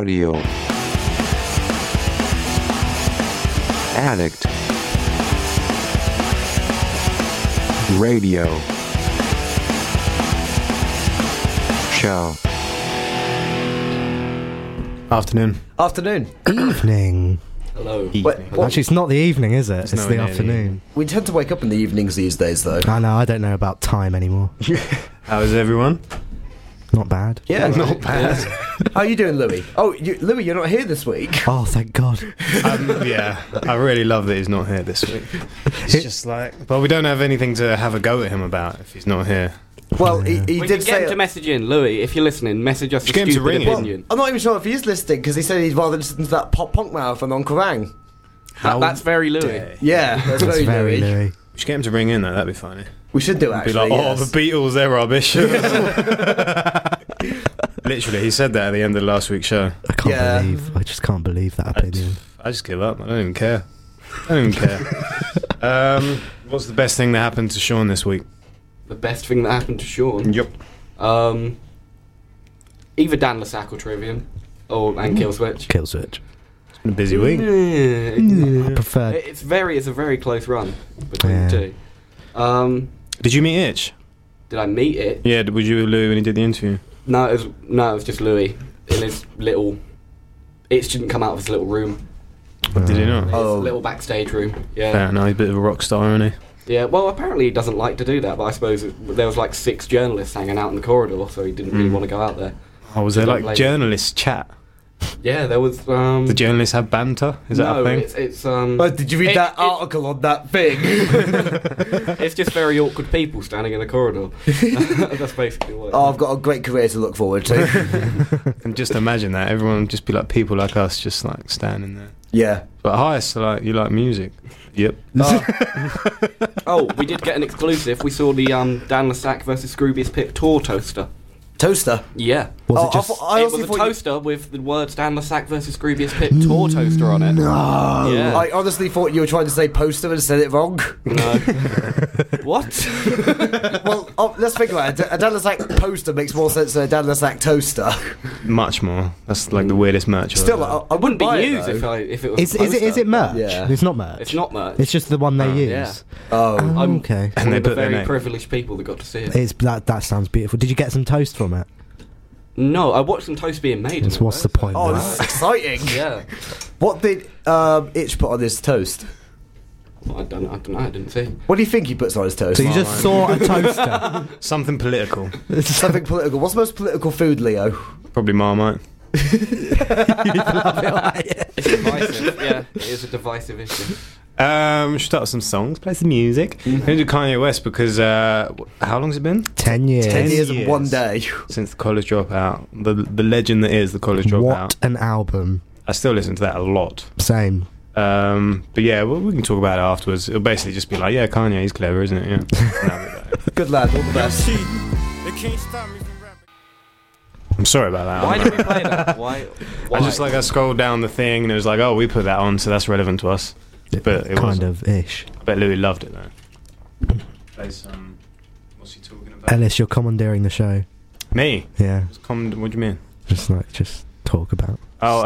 Audio Addict Radio Show. Afternoon. Evening. Hello. Evening. Actually, it's not the evening, is it? It's nowhere the near the afternoon. We tend to wake up in the evenings these days, though. I know, I don't know about time anymore. How is everyone? Not bad. Yeah, Not bad. How are you doing, Louis? Oh, Louis, you're not here this week. Oh, thank God. Yeah, I really love that he's not here this week. It's just like, well, we don't have anything to have a go at him about if he's not here. Well, he We did can get say... him to message in, Louis. If you're listening, message us a Just get him to stupid ring in. opinion. I'm not even sure if he is listening, because he said he'd rather listen to that pop punk marathon on Kerrang. That's very Louis. dare Yeah, that's That's very Louis. We should get him to ring in, though. That'd be funny. We should do, Be actually, like, yes. the Beatles, they're rubbish. Literally, he said that at the end of last week's show. I just can't believe that opinion. I just give up. I don't even care. What's the best thing that happened to Sean this week? The best thing that happened to Sean? Yep. Either Dan Lassac or Trivium. And Killswitch. Killswitch. It's been a busy week. I prefer... It's a very close run between the two. Did you meet Itch? Did I meet it? Yeah, was you with Lou when he did the interview? No, it was just Louis in his little... It didn't come out of his little room. Did he not? His Oh. little backstage room. Yeah. Fair enough, he's a bit of a rock star, isn't he? Yeah, well, apparently he doesn't like to do that, but I suppose there was like 6 journalists hanging out in the corridor, so he didn't really want to go out there. Oh, was there Don't like blame journalists chat? Yeah, there was... The journalists have banter? Is that a thing? it's Oh, did you read that article on that thing? it's just very awkward people standing in the corridor. That's basically what. Oh, I've got a great career to look forward to. And just imagine that everyone would just be like people like us, just like standing there. Yeah. But hi, so like you like music? Yep. Oh, we did get an exclusive. We saw the Dan Lassac versus Scroobius Pip tour toaster. Toaster. Yeah. Was it just... I It was a toaster with the words Dan Lassac versus Scroobius Pip tour toaster on it. No. Yeah. I honestly thought you were trying to say poster and said it wrong. No. What? Well, let's think about it. A Dan Lassac poster makes more sense than a Dan Lassac toaster. Much more. That's like the weirdest merch. I've Still, ever I It wouldn't be buy it, used though. if it was. Is a it poster. merch? Yeah. It's not merch. It's not merch. It's just the one they use. yeah. Oh. Oh, okay. And they One of the put their very name. privileged people that got to see it. It's that sounds beautiful. Did you get some toast from it? No, I watched some toast being made. So what's the point? Oh, of this is that? exciting. Yeah. What did Itch put on his toast? Well, I don't know. I didn't see. What do you think he puts on his toast? So you just saw a toaster. Something political. Something political. What's the most political food, Leo? Probably Marmite. It's divisive. Yeah, it is a divisive issue. Should start with some songs, play some music. We're going to do Kanye West because, how long's it been? 10 years. 10 years and years. 1 day. Since the college dropout. The legend that is the college dropout. What an album. I still listen to that a lot. Same. But yeah, well, we can talk about it afterwards. It'll basically just be like, yeah, Kanye, he's clever, isn't it? Yeah. Good lad, all the best. I'm sorry about that. Why did we play that? Why? I scrolled down the thing and it was like, oh, we put that on, so that's relevant to us. But it kind wasn't. of ish. I bet Louis loved it though. Play some. What's he talking about? Ellis, you're commandeering the show. Me? Yeah. What do you mean? Just talk about. Oh,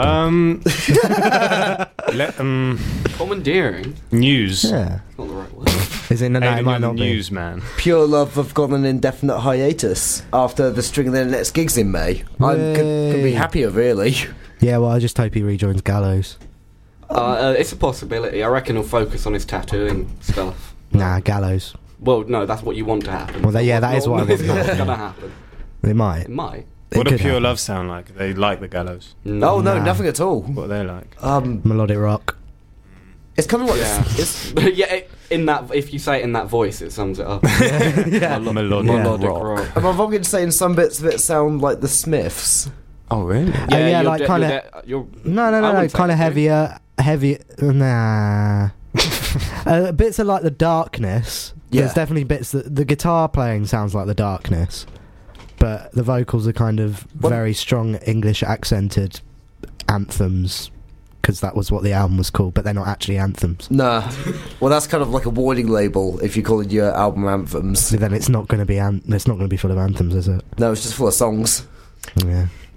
Commandeering? News. Yeah. That's not the right word. Is it? No, Aidan, it might you're the not be. news man. Pure Love have gone on an indefinite hiatus after the string of their next gigs in May. I could be happier, really. Yeah, well, I just hope he rejoins Gallows. It's a possibility. I reckon he'll focus on his tattooing stuff. Nah, Gallows. Well, no, that's what you want to happen. Well, that is what I want It's to not happen. going to happen. It might. It might. It What do could Pure happen. Love sound like? They like the Gallows. Oh, no, Nah. nothing at all. What are they like? Melodic rock. It's kind of like... Yeah. It's, Yeah, in that, if you say it in that voice, it sums it up. yeah. Melodic rock. Am I wrong in saying some bits of it sound like the Smiths? Oh, really? Yeah, like kinda- No, kind of heavier. Nah. Bits are like the Darkness. Yeah. There's definitely bits that the guitar playing sounds like the Darkness, but the vocals are kind of very strong English accented anthems, because that was what the album was called, but they're not actually anthems. Nah. Well, that's kind of like a warning label if you call it your album anthems. So then it's not going to be it's not going to be full of anthems, is it? No, it's just full of songs. Yeah.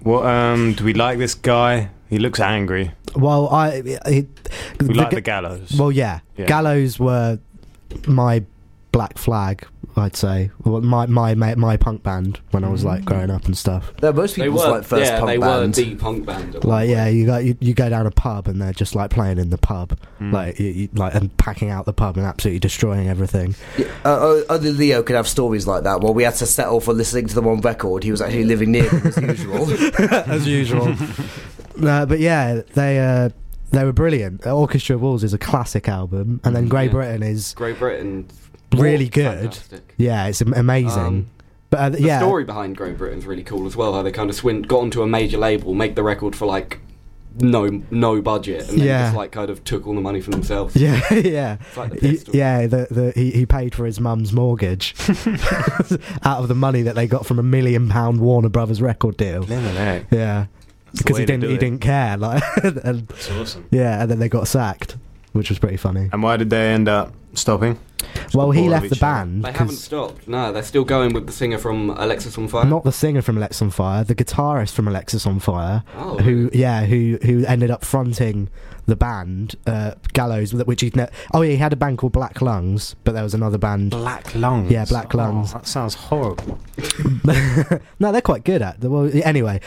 What do we like this guy? He looks angry. Well, We like the Gallows. Well, yeah. Gallows were my Black Flag, I'd say. Well, my punk band when I was like growing up and stuff. They're most people's like first punk band. They were the punk band. at Like, one yeah, point. you go down a pub and they're just like playing in the pub, like like and packing out the pub and absolutely destroying everything. Yeah, only Leo could have stories like that. Well, we had to settle for listening to them on record. He was actually living near them as usual. As usual. No, but yeah, they were brilliant. Orchestra of Wolves is a classic album, and then Grey Britain is Great Britain. really good. Fantastic. Yeah, it's amazing. But The story behind Great Britain's really cool as well. How they kind of got onto a major label, make the record for like no budget, and then just like kind of took all the money for themselves. Yeah. It's like the Pistols. He paid for his mum's mortgage out of the money that they got from £1 million Warner Brothers record deal. Lemonade. Yeah, That's the because way he to do it. didn't care. Like, and, That's awesome. yeah, and then they got sacked, which was pretty funny. And why did they end up stopping? Well, he All of left the each other. band. They haven't 'cause- stopped. No, they're still going with the singer from Alexis on Fire. Not the singer from Alexis on Fire, the guitarist from Alexis on Fire, Oh. who ended up fronting the band, Gallows, which he had a band called Black Lungs, but there was another band. Black Lungs. Yeah, Black Lungs. Oh, that sounds horrible. No, they're quite good at. Well, anyway,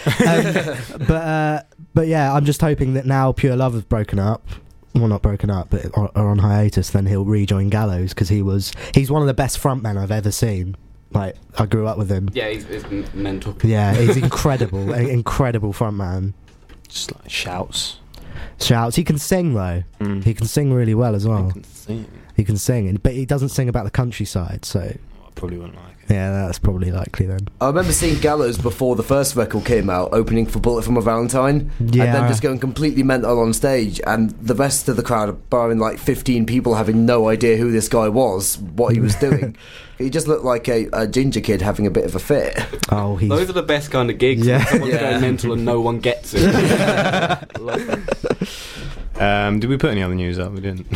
but yeah, I'm just hoping that now Pure Love have broken up. Well, not broken up, but are on hiatus. Then he'll rejoin Gallows because he's one of the best frontmen I've ever seen. Like, I grew up with him. Yeah, he's mental. Yeah, he's incredible, an incredible frontman. Just like shouts. Shouts. He can sing though. He can sing really well as well. I can sing. He can sing, but he doesn't sing about the countryside. So I probably wouldn't like it. yeah, that's probably likely then. I remember seeing Gallows before the first record came out, opening for Bullet from a Valentine, and then just going completely mental on stage, and the rest of the crowd, barring like 15 people, having no idea who this guy was, what he was doing. He just looked like a ginger kid having a bit of a fit. Oh, he's Those are the best kind of gigs. Yeah. When someone's Yeah. going mental and no one gets it. Love that. Did we put any other news up? We didn't.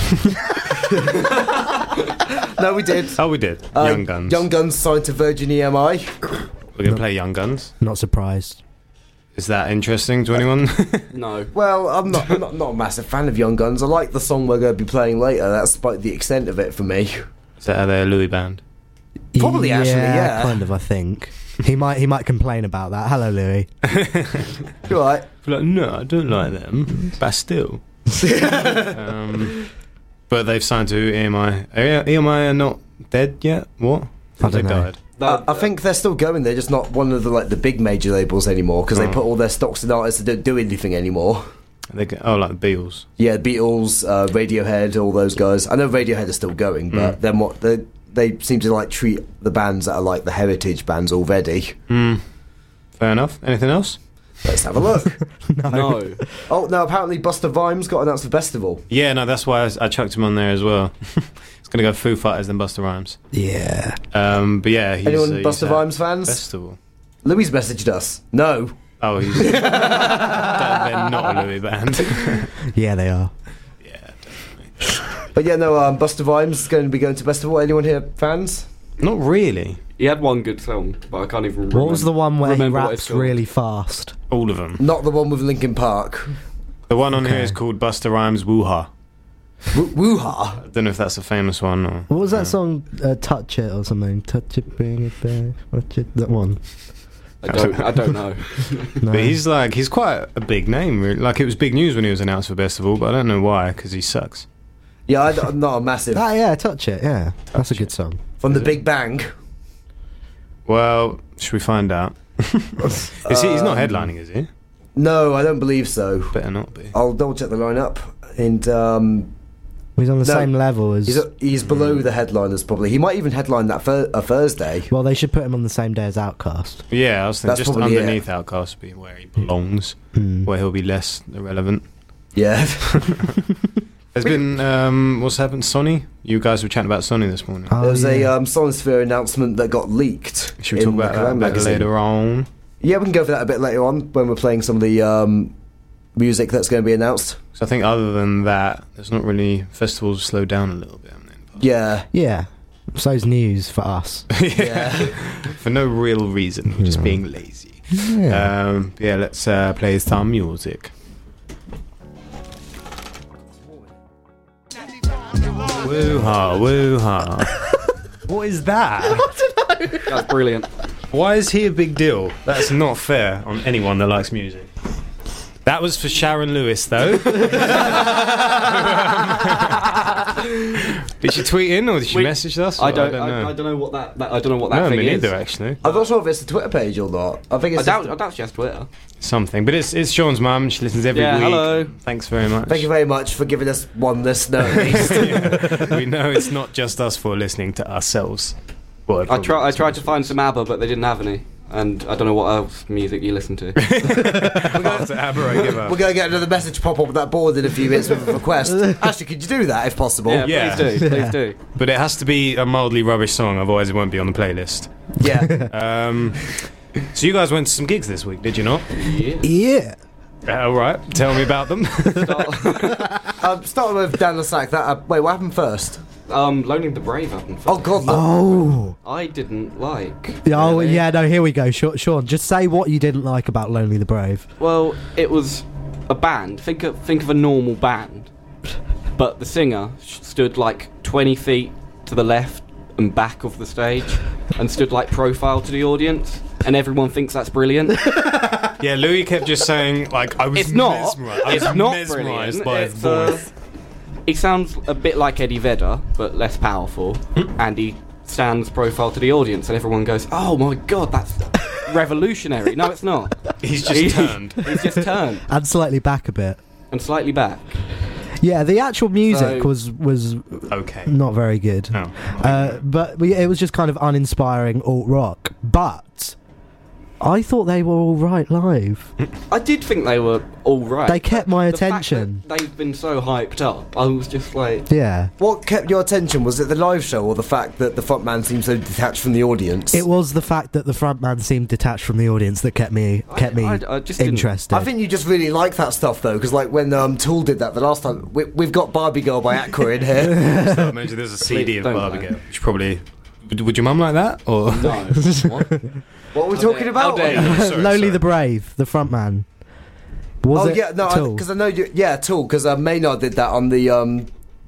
No, we did. Oh, we did. Young Guns. Young Guns signed to Virgin EMI. We're going to play Young Guns. not surprised. Is that interesting to anyone? No. Well, I'm not a massive fan of Young Guns. I like the song we're going to be playing later. That's about the extent of it for me. Is that their Louis band? Probably, actually, yeah. kind of. I think he might complain about that. Hello, Louis. You're right. Like, no, I don't like them. Bastille. But they've signed to EMI. EMI are not dead yet? What? I don't They know. died. I think they're still going. They're just not one of the big major labels anymore because they put all their stocks in artists that don't do anything anymore. Like the Beatles. Yeah, Beatles, Radiohead, all those guys. I know Radiohead are still going, but they're more, they seem to treat the bands that are like the heritage bands already. Fair enough. Anything else? Let's have a look. No. Oh no! Apparently, Busta Rhymes got announced for festival. Yeah, no, that's why I chucked him on there as well. It's going to go Foo Fighters then Busta Rhymes. Yeah. But yeah, he's, Anyone he's Busta at Rhymes fans? Festival. Louis messaged us. No. Oh, he's they're not a Louis band. Yeah, they are. Yeah, definitely. But yeah, no. Busta Rhymes is going to be going to festival. Anyone here fans? Not really. He had one good song, but I can't even remember. What was the one where he remember what it's raps called. really fast? All of them. Not the one with Linkin Park. The one on here Okay. is called Busta Rhymes Woo-Ha. Woo-ha. I don't know if that's a famous one or... What was that song? Touch It or something? Touch it, bring it back. Watch it. That one. I don't know. No. But he's quite a big name, really. Like, it was big news when he was announced for Festival, but I don't know why, because he sucks. Yeah, I'm not a massive Ah, yeah, Touch It. Yeah, that's a good song. from the Big Bang. Well, should we find out? He's not headlining, is he? No, I don't believe so. Better not be. I'll double check the lineup. And He's on the No, same level as. he's below the headliners probably. He might even headline that a Thursday. Well, they should put him on the same day as Outcast. Yeah, I was thinking That's just probably underneath Outcast would be where he belongs, Hmm. where he'll be less irrelevant. Yeah. There's been, what's happened? Sony? You guys were chatting about Sony this morning. Oh, There was yeah. a Sonosphere announcement that got leaked. Should we talk in about the that a Kerrang bit magazine. later on? Yeah, we can go for that a bit later on when we're playing some of the music that's going to be announced. So I think other than that, there's not really... Festivals slowed down a little bit. Yeah. Yeah. So's news for us. Yeah. For no real reason, we're just being lazy. Yeah. Let's play some music. Woo-ha, woo-ha. What is that? That's brilliant. Why is he a big deal? That's not fair on anyone that likes music. That was for Sharon Lewis, though. Did she tweet in or did she message us? I don't know what that thing me is. neither, actually. I'm not sure if it's a Twitter page or not. I think it's I doubt she has Twitter. Something, but it's Sean's mum. She listens every week. Hello. Thanks very much. Thank you very much for giving us one listener at least. Yeah. We know it's not just us for listening to ourselves. Well, I tried to find some ABBA, but they didn't have any. And I don't know what else music you listen to. After ABBA, I give up. We're going to get another message pop up on that board in a few minutes with a request. Actually, could you do that if possible? Yeah. Please do. But it has to be a mildly rubbish song, otherwise it won't be on the playlist. Yeah. So you guys went to some gigs this week, did you not? Yeah. All right, tell me about them. Starting with Dan Lasac. Wait, what happened first? Lonely the Brave happened first. Oh, God. Oh. I didn't like. Oh, really. yeah, no, here we go. Sean, just say what you didn't like about Lonely the Brave. Well, it was a band. Think of a normal band. But the singer stood like 20 feet to the left and back of the stage and stood like profile to the audience. And everyone thinks that's brilliant. Yeah, Louis kept just saying, like, I was mesmerised by his voice. He sounds a bit like Eddie Vedder, but less powerful. And he stands profile to the audience, and everyone goes, "Oh my god, that's revolutionary!" No, it's not. He's just turned. He's just turned And slightly back a bit. and slightly back. Yeah, the actual music So- was Okay. not very good. Oh. But it was just kind of uninspiring alt-rock. But I thought they were all right live. I did think they were all right. They kept my The fact attention. that they've been so hyped up. I was just like, Yeah. What kept your attention? Was it the live show or the fact that the frontman seemed so detached from the audience? It was the fact that the frontman seemed detached from the audience that kept me I just didn't- interested. I think you just really like that stuff though, because like when Tool did that the last time, we've got Barbie Girl by Aqua in here. I mentioned there's a CD of Don't Barbie lie. Girl, which probably... Would your mum like that? Or no. What? What are we How talking dare- about? how dare you. Sorry, Lonely sorry. the Brave, the frontman. Was Oh it yeah, no, Tool? because I know you. Yeah, Tool, because Maynard did that on the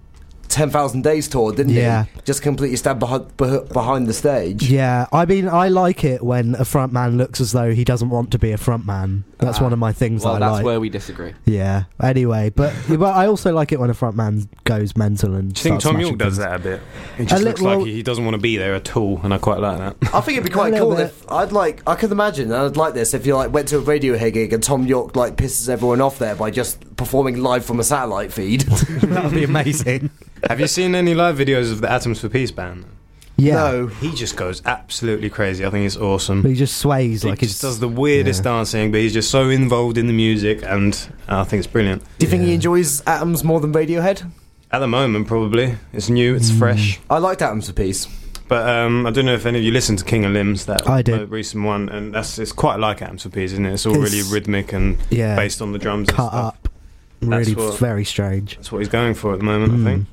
10,000 Days tour, didn't Yeah. he? Just completely stabbed behind the stage. Yeah, I mean, I like it when a frontman looks as though he doesn't want to be a frontman. That's one of my things Well, that I that's like. where we disagree. Yeah. Anyway, but I also like it when a frontman goes mental and. do you think starts Tom smashing York does things. that a bit? He just looks well- like he doesn't want to be there at all, and I quite like that. I think it'd be quite A cool little if I could imagine, and I'd like this if you like went to a Radiohead gig and Tom York like pisses everyone off there by just performing live from a satellite feed. That would be amazing. Have you seen any live videos of the Atoms for Peace band? Yeah. No. He just goes absolutely crazy. I think it's awesome. But he just sways He like just does the weirdest dancing, but he's just so involved in the music, and I think it's brilliant. Do you think he Yeah. enjoys Atoms more than Radiohead? At the moment, probably. It's new, it's fresh. I liked Atoms for Peace. But I don't know if any of you listened to King of Limbs, that I did. recent one, and it's quite like Atoms for Peace, isn't it? It's all It's- really rhythmic and Yeah. based on the drums and cut stuff. up. Really what- very strange. That's what he's going for at the moment, I think.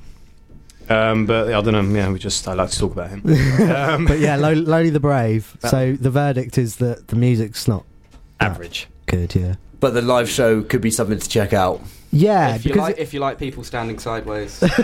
But I don't know. Yeah, I like to talk about him. But yeah, Lonely the Brave. So the verdict is that the music's not Average. good. Yeah. But the live show could be something to check out. Yeah, because If you like people standing sideways, go.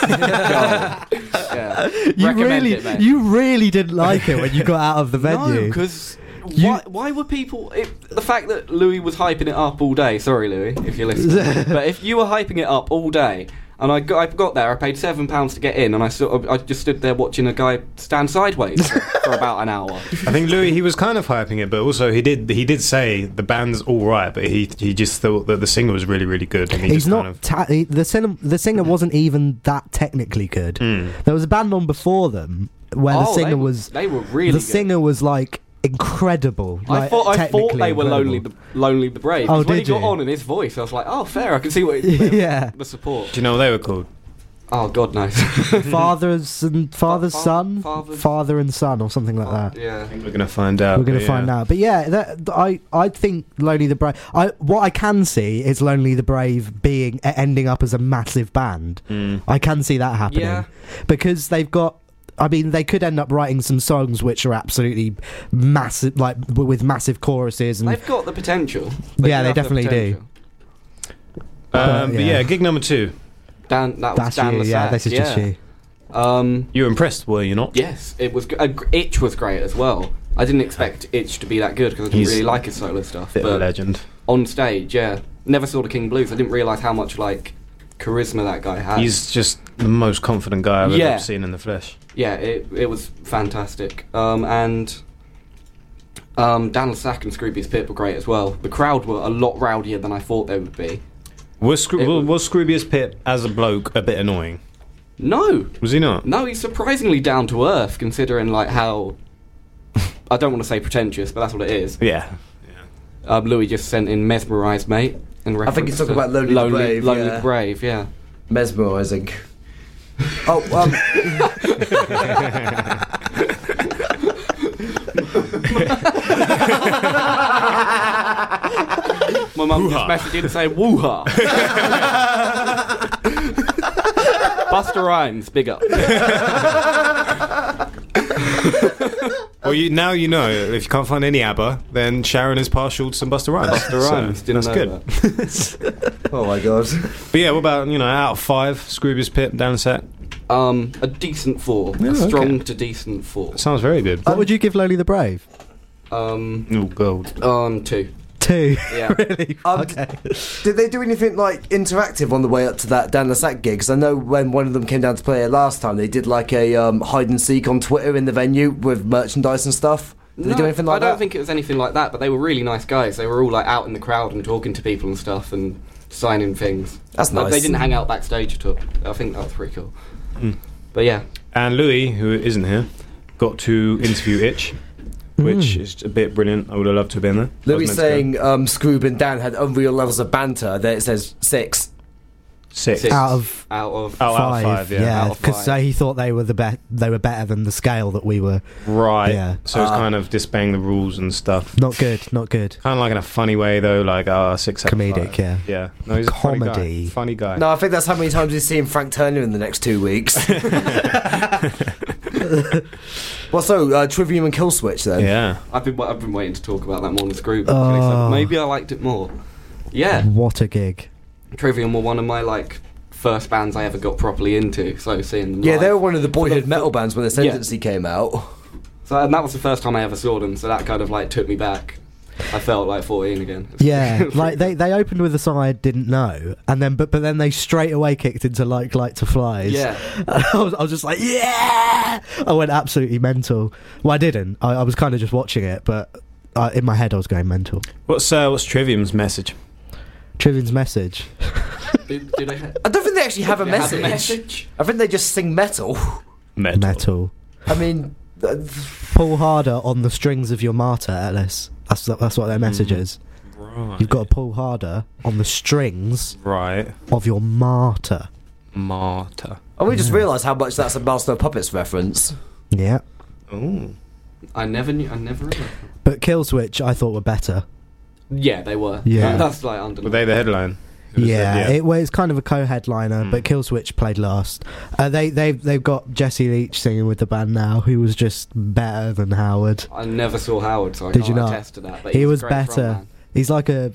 Yeah. you really didn't like it when you got out of the No, venue. because You- why were people? The fact that Louis was hyping it up all day. Sorry, Louis, if you're listening. But if you were hyping it up all day, and I got there, I paid £7 to get in, and I just stood there watching a guy stand sideways for about an hour. I think Louis, he was kind of hyping it, but also he did say the band's all right, but he just thought that the singer was really, really good. And he He's just not. kind of, The singer wasn't even that technically good. Mm. There was a band on before them where the singer was. They were really The good. singer was like incredible. I like, thought technically they were incredible. lonely the Brave. Oh, 'Cause when he did got you? on in his voice, I was like, oh, fair. I can see what Yeah. the support. do you know what they were called? Oh God knows. Father's son, Father's- father and son, or something like that. Yeah. We're going to find out. We're going but to find yeah. out. But yeah, I think Lonely the Brave. What I can see is Lonely the Brave ending up as a massive band. Mm. I can see that happening. Yeah. Because they've got I mean, they could end up writing some songs which are absolutely massive, like with massive choruses. And They've got the potential. Yeah, do they have the definitely do. potential. But yeah, gig number 2. That was That's Dan you, yeah. Lassac, This is just you. You were impressed, were you not? Yes, it was. Itch was great as well. I didn't expect Itch to be that good because I didn't He's really like his solo stuff. Bit of a But legend. on stage, yeah, never saw the King Blues. I didn't realise how much like charisma that guy had. He's just the most confident guy I've Yeah. ever seen in the flesh. Yeah, it was fantastic. And Dan Lassac and Scroobius Pip were great as well. The crowd were a lot rowdier than I thought they would be. Was Scroobius Pip as a bloke a bit annoying? No, Was he not? no, he's surprisingly down to earth considering like how. I don't want to say pretentious, but that's what it is. Yeah. Louis just sent in Mesmerised, mate. In I think he's talking reference about to Lonely the Brave, Lonely yeah. the Brave, yeah. Mesmerising. Oh, My mum just messaged in saying woo-ha. Busta Rhymes, big up. Well, now you know. If you can't find any ABBA, then Sharon is partial to some Busta Rhymes. Busta Rhymes, didn't that's know good. oh my god. But yeah, what about, out of 5, Scroobius Pip, Dan Lassac? A decent 4. Yeah, A strong okay. to decent 4. Sounds very good. What would you give Lonely the Brave? Oh, gold. 2. 2. Yeah. Really? Okay. Did they do anything like interactive on the way up to that Dan Lassac gig? Because I know when one of them came down to play it last time, they did like a hide and seek on Twitter in the venue with merchandise and stuff. Did they do anything like that? I don't think it was anything like that, but they were really nice guys. They were all like out in the crowd and talking to people and stuff and signing things. That's But nice. They didn't hang out backstage at all. I think that was pretty cool. But yeah, And Louis, who isn't here, got to interview Itch, which is a bit brilliant. I would have loved to have been there. Louis saying Scroob and Dan had unreal levels of banter. There it says 6. 6. Out of out of Oh, out of 5, yeah. Out of because 5. he thought they were they were better than the scale that we were. Right. Yeah. So it's kind of disobeying the rules and stuff. Not good. Not good. Kind of like in a funny way, though, like 6 out of Comedic, 5. yeah. Yeah. No, he's a Comedy. funny guy. No, I think that's how many times he's seeing Frank Turner in the next 2 weeks. Well, so Trivium and Kill Switch then. Yeah. I've been waiting to talk about that more on the Scroob. So maybe I liked it more. Yeah, What a gig. Trivium were one of my like first bands I ever got properly into. So seeing them Yeah, live. they were one of the boyhood metal bands when the Yeah. Ascendancy came out. So and that was the first time I ever saw them. So that kind of like took me back. I felt like 14 again. Yeah, like they opened with a song I didn't know, and then but then they straight away kicked into like Light to Flies. Yeah. I was just like, yeah! I went absolutely mental. Well, I didn't. I was kind of just watching it, but in my head I was going mental. What's Trivium's message? Trivium's message. Do they I don't think they actually have a they have message. a message? I think they just sing metal. Metal. I mean, Pull harder on the strings of your martyr, Ellis. That's what their message is. Right. You've got to pull harder on the strings Right. of your martyr. Martyr. and we just realised how much that's a Master of Puppets reference. Yeah. Ooh. I never realized. But Killswitch I thought were better. Yeah, they were. Yeah. That's like Were under. they the headline? Yeah, it's kind of a co-headliner, but Killswitch played last. They've got Jesse Leach singing with the band now, who was just better than Howard. I never saw Howard, so I Did can't you not? attest to that. But He he's a was great better. frontman. He's like a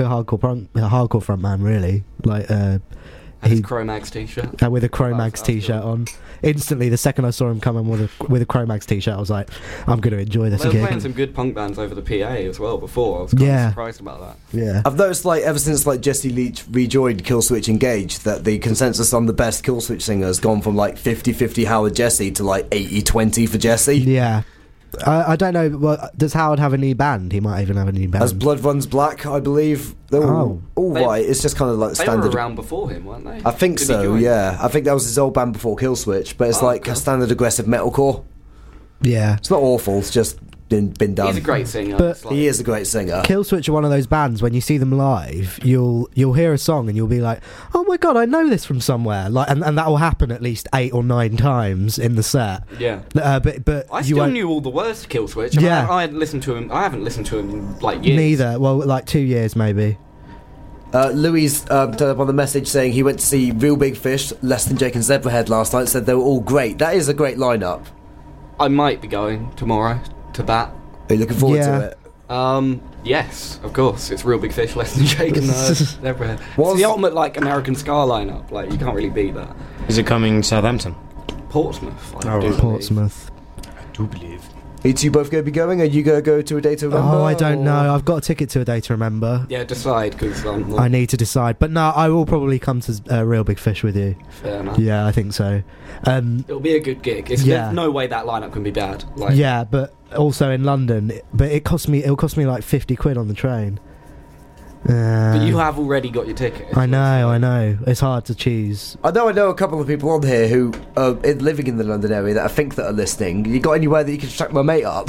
hardcore frontman, really. Like And his Chromags t-shirt. with a Chromags That's t-shirt on. Instantly, the second I saw him come in with a Chromags t-shirt, I was like, I'm going to enjoy this They were playing gig. some good punk bands over the PA as well before. I was kind of surprised about that. Yeah. I've noticed, like, ever since like Jesse Leach rejoined Killswitch Engage, that the consensus on the best Killswitch singer has gone from like 50-50 Howard Jesse to like 80-20 for Jesse. Yeah. I don't know. Well, does Howard have a new band? He might even have a new band. As Blood Runs Black, I believe. They're all They- right. It's just kind of like They standard. were around before him, weren't they? I think Did he so, join? yeah. I think that was his old band before Killswitch, but it's Oh, like okay. a standard aggressive metalcore. Yeah. It's not awful, it's just been done. He's a great singer. But- It's like- He is a great singer. Killswitch are one of those bands when you see them live, you'll hear a song and you'll be like, oh my god, I know this from somewhere. Like, and that will happen at least 8 or 9 times in the set. Yeah. But I you still won't. knew all the words to Killswitch. I Yeah. mean, I hadn't listened to him. I haven't listened to him in like years. Neither. Well, like 2 years maybe. Louis turned up on the message saying he went to see Real Big Fish, Less Than Jake and Zebrahead last night. Said they were all great. That is a great lineup. I might be going tomorrow to that. Are you looking forward to it? Yes, of course. It's Real Big Fish, Less Than Jake and Zebrahead. It's the ultimate like American Ska lineup. Like you can't really beat that. Is it coming Southampton? Portsmouth. Oh, right. Portsmouth. I do believe. Are you two both going to be going? Are you going to go to A Day to Remember? Oh, I don't know. I've got a ticket to A Day to Remember. Yeah, decide because I need to decide. But no, I will probably come to Real Big Fish with you. fair enough. Yeah, I think so. It'll be a good gig. There's no way that lineup can be bad. Like, yeah, but also in London. But it'll cost me like 50 quid on the train. but you have already got your ticket. I know. It's hard to choose. I know a couple of people on here who are living in the London area that I think that are listening. You got anywhere that you can track my mate up?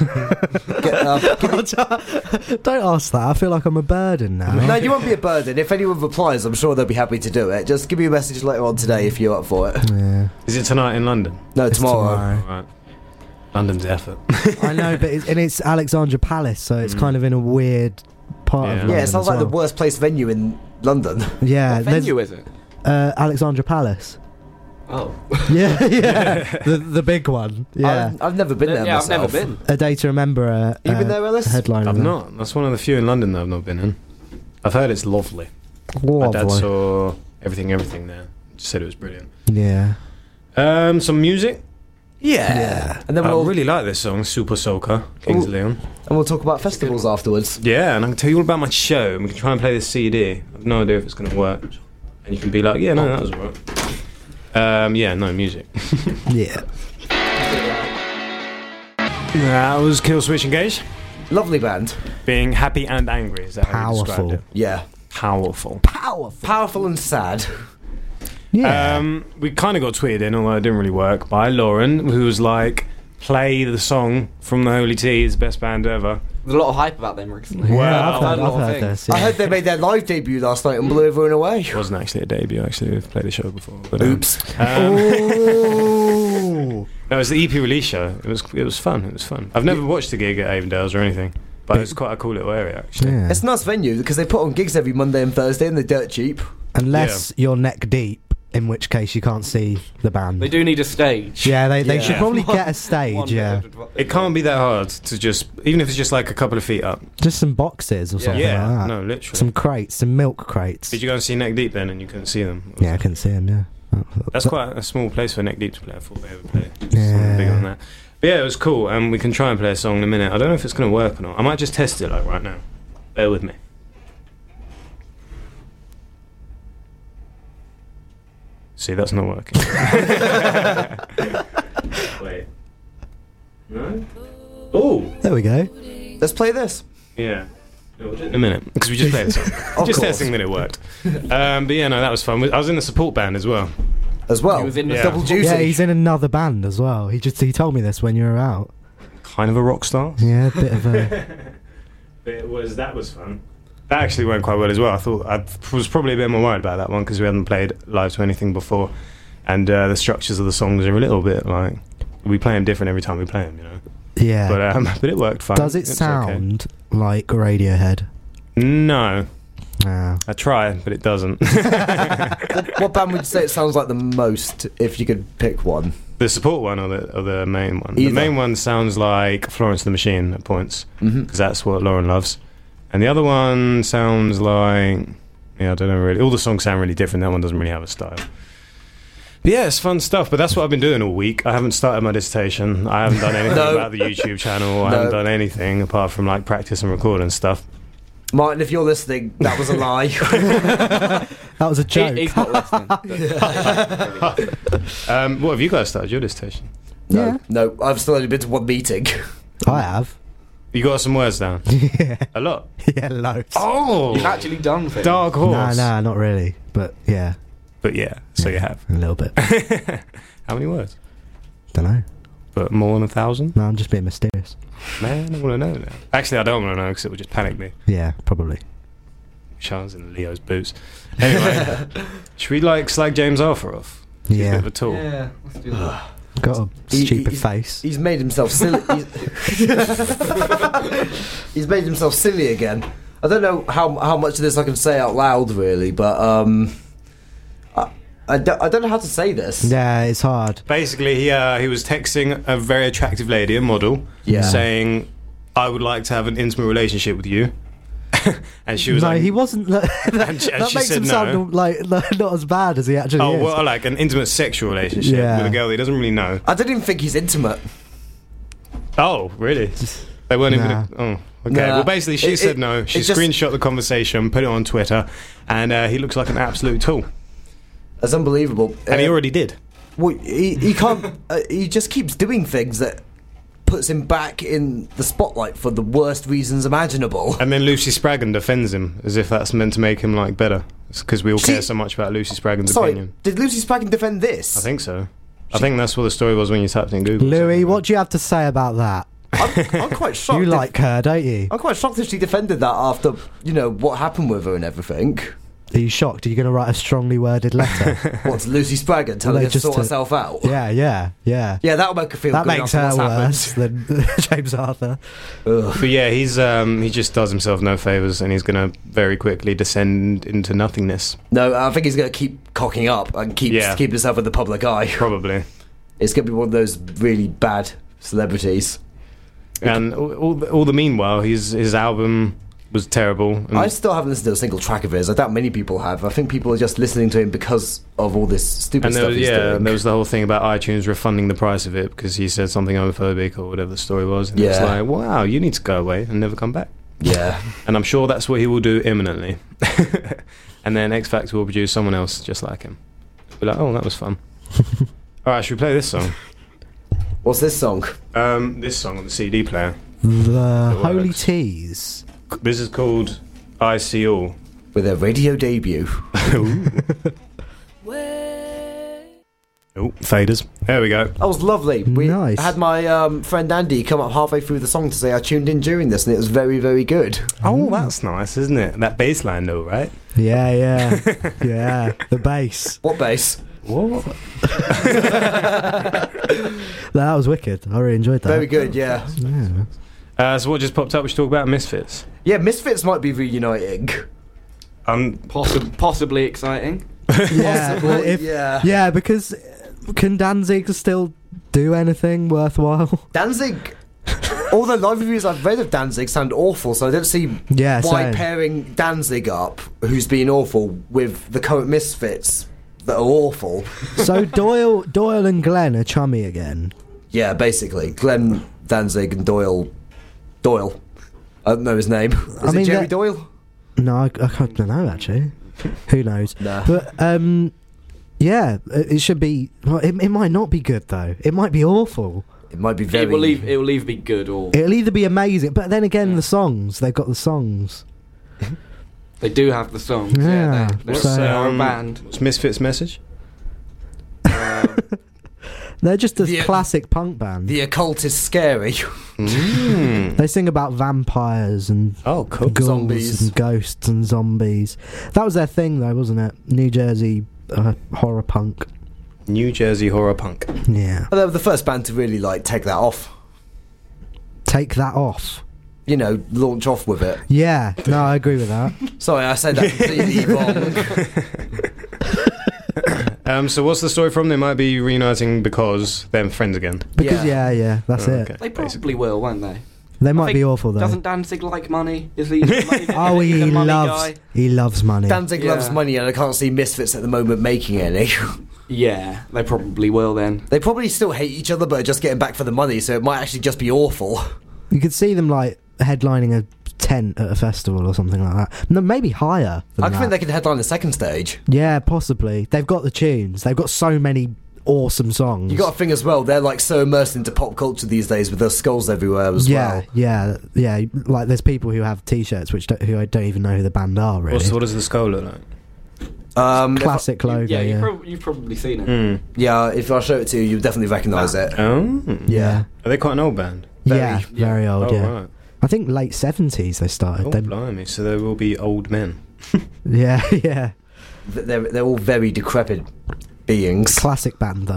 Don't ask that. I feel like I'm a burden now. No, you won't be a burden. If anyone replies, I'm sure they'll be happy to do it. Just give me a message later on today if you're up for it. Yeah. Is it tonight in London? No, It's tomorrow. Right. London's effort. I know, but it's Alexandra Palace, so it's kind of in a weird part of Yeah. London. Yeah, it sounds as like the well. worst placed venue in London. Yeah, What venue is it? Alexandra Palace. Oh. Yeah, the big one. Yeah, I've never been there yeah, I've myself. never been. A Day to Remember. You been there, Ellis? Headliner. I've not. That's one of the few in London that I've not been in. I've heard it's lovely. My dad Lovely. saw everything there. Just said it was brilliant. Yeah. Some music. Yeah. And then I we'll really like this song, Super Soca, Kings of Leon. and we'll talk about festivals afterwards. Yeah, and I can tell you all about my show. And we can try and play this CD. I have no idea if it's going to work. And you can be like, yeah, no, that was alright. Yeah, no, music. Yeah. That was Kill Switch Engage. Lovely band. Being happy and angry. Is that how you described Powerful. it? Yeah. Powerful. Powerful and sad. Yeah. We kind of got tweeted in, although it didn't really work, by Lauren, who was like, play the song from the Holy Tees, best band ever. There's a lot of hype about them recently. Yeah, Wow. I've a lot of heard things. this. Yeah. I heard they made their live debut last night and blew everyone away. It wasn't actually a debut, actually. We've played the show before. But, Oops. Ooh. No, it was the EP release show. It was fun. It was fun. I've never watched a gig at Avondale's or anything, but it's quite a cool little area, actually. Yeah. It's a nice venue because they put on gigs every Monday and Thursday and they're dirt cheap. Unless you're neck deep, in which case you can't see the band. They do need a stage. Yeah, they Yeah. should probably get a One stage. Yeah, It can't be that hard to just, even if it's just like a couple of feet up. just some boxes or something like that. No, literally. Some crates, some milk crates. Did you go and see Neck Deep then and you couldn't see them? Yeah, I couldn't see them. Yeah, That's quite a small place for Neck Deep to play. I thought they would play Yeah. something bigger than that. But yeah, it was cool, and we can try and play a song in a minute. I don't know if it's going to work or not. I might just test it like right now. Bear with me. See, that's not working. Wait. No? Oh! there we go. Let's play this. Yeah. No, we'll do it in a minute, because we just played the song. Just course. testing that it worked. But yeah, no, that was fun. I was in the support band as well. As well. He was in the Yeah. Double duty. Yeah, he's in another band as well. He told me this when you were out. Kind of a rock star. Yeah, a bit of a. But that was fun. That actually went quite well as well. I thought I was probably a bit more worried about that one because we hadn't played live to anything before, and the structures of the songs are a little bit like we play them different every time we play them, you know. Yeah. But it worked fine. Does it It's sound like Radiohead? Okay. No, Ah. I try, but it doesn't. What band would you say it sounds like the most if you could pick one? The support one or the main one. Either. The main one sounds like Florence and the Machine at points Mm-hmm. because that's what Lauren loves, and the other one sounds like I don't know really. All the songs sound really different. That one doesn't really have a style. But yeah, it's fun stuff. But that's what I've been doing all week. I haven't started my dissertation. I haven't done anything No. about the YouTube channel. I No. haven't done anything apart from like practice and record and stuff. Martin, if you're listening, that was a lie. That was a joke. He's not listening. What have you guys started your dissertation? Yeah, No, I've still only been to one meeting. I have. You got some words down? Yeah, A lot. yeah, loads. Oh, You've actually done things. dark horse. Nah, not really. But yeah, But yeah, so you have. a little bit. How many words? Don't know. But more than 1,000? No, I'm just being mysterious. Man, I want to know now. Actually, I don't want to know because it would just panic me. Yeah, probably. Charles in Leo's boots. Anyway, should we like slag James Arthur off? He's a bit Yeah, of a tool. Yeah, let's do that. got a stupid face. He's made himself silly. He's made himself silly again. I don't know how much of this I can say out loud, really, but I don't know how to say this. Yeah, it's hard. Basically, he was texting a very attractive lady, a model, saying, "I would like to have an intimate relationship with you." And she was no, like, he wasn't. That she makes said him no. sound like not as bad as he actually Oh, is. well, like an intimate sexual relationship with a girl that he doesn't really know. I don't even think he's intimate. Oh, really? They weren't even. Oh, okay. Nah. Well, basically, she said no. She just- screenshot the conversation, put it on Twitter, and he looks like an absolute tool. That's unbelievable. And he already did. Well, he can't. He just keeps doing things that puts him back in the spotlight for the worst reasons imaginable. And then Lucy Spraggan defends him as if that's meant to make him like better. It's because we all care so much about Lucy Spraggan's opinion. Did Lucy Spraggan defend this? I think so. I think that's what the story was when you typed in Google. Louis, what do you have to say about that? I'm quite shocked. You like her, don't you? I'm quite shocked that she defended that after what happened with her and everything. Are you shocked? Are you going to write a strongly worded letter? What's Lucy Spraggan telling her to sort herself out? Yeah. Yeah, that'll make her feel That good makes after her what's happened. worse than James Arthur. But yeah, he just does himself no favours, and he's going to very quickly descend into nothingness. No, I think he's going to keep cocking up and keep himself in the public eye. Probably. It's going to be one of those really bad celebrities. And all the meanwhile, his album was terrible. And I still haven't listened to a single track of his. I doubt many people have. I think people are just listening to him because of all this stupid stuff he's doing. And there was the whole thing about iTunes refunding the price of it because he said something homophobic or whatever the story was. And it's like, wow, you need to go away and never come back. Yeah. And I'm sure that's what he will do imminently. And then X Factor will produce someone else just like him. Be like, oh, that was fun. Alright, should we play this song? What's this song? This song on the CD player. The Holy Teas. This is called I See All. With their radio debut. Oh, faders. There we go. That was lovely. We Nice. had my friend Andy come up halfway through the song to say I tuned in during this and it was very, very good. Oh, that's nice, isn't it? That bass line though, right? Yeah. Yeah. The bass. What bass? What? That was wicked. I really enjoyed that. Very good, yeah. Yeah. So what just popped up? We should talk about Misfits. Yeah, Misfits might be reuniting. Possibly exciting. Yeah, Possibly, if- yeah. yeah, because can Danzig still do anything worthwhile? Danzig, all the live reviews I've read of Danzig sound awful, so I don't see Yeah, why same. pairing Danzig up, who's been awful, with the current Misfits that are awful. So Doyle and Glenn are chummy again. Yeah, basically. Glenn Danzig and Doyle. I don't know his name. Is it Jerry Doyle? No, I don't know actually. Who knows? Nah. But yeah, it should be. Well, it might not be good though. It might be awful. It might be very... It will either be good or... It'll either be amazing, but then again, the songs. They've got the songs. They do have the songs. Yeah. They're So- a band. What's Misfits' message? They're just a The- classic punk band. The occult is scary. They sing about vampires and Oh, cool. ghouls Zombies. and ghosts and zombies. That was their thing, though, wasn't it? New Jersey horror punk. New Jersey horror punk. Yeah. Well, they were the first band to really, take that off. Take that off. Launch off with it. Yeah. No, I agree with that. Sorry, I said that completely wrong. So what's the story from? They might be reuniting because they're friends again. Because Yeah. yeah, that's Oh, it. okay. They probably will, won't they? They I might think- be awful though. Doesn't Danzig like money? Is he? Oh, he's he a money loves. guy? He loves money. Danzig loves Yeah. money, and I can't see Misfits at the moment making any. Yeah, they probably will then. They probably still hate each other, but are just getting back for the money, so it might actually just be awful. You could see them headlining a tent at a festival or something like that. No, maybe higher than I that. think they could headline the second stage. Yeah, possibly. They've got the tunes. They've got so many awesome songs. You got to think as well, they're so immersed into pop culture these days with their skulls everywhere as well. Yeah. Like there's people who have T-shirts who I don't even know who the band are. Really, What does the skull look like? classic logo. Yeah, Yeah, you've probably seen it. Yeah, if I show it to you, you'll definitely recognise it. Oh. yeah, Are they quite an old band? very old. Oh, yeah, right. I think late 70s they started. Oh, blimey. So they will be old men. Yeah. They're all very decrepit beings. Classic band though.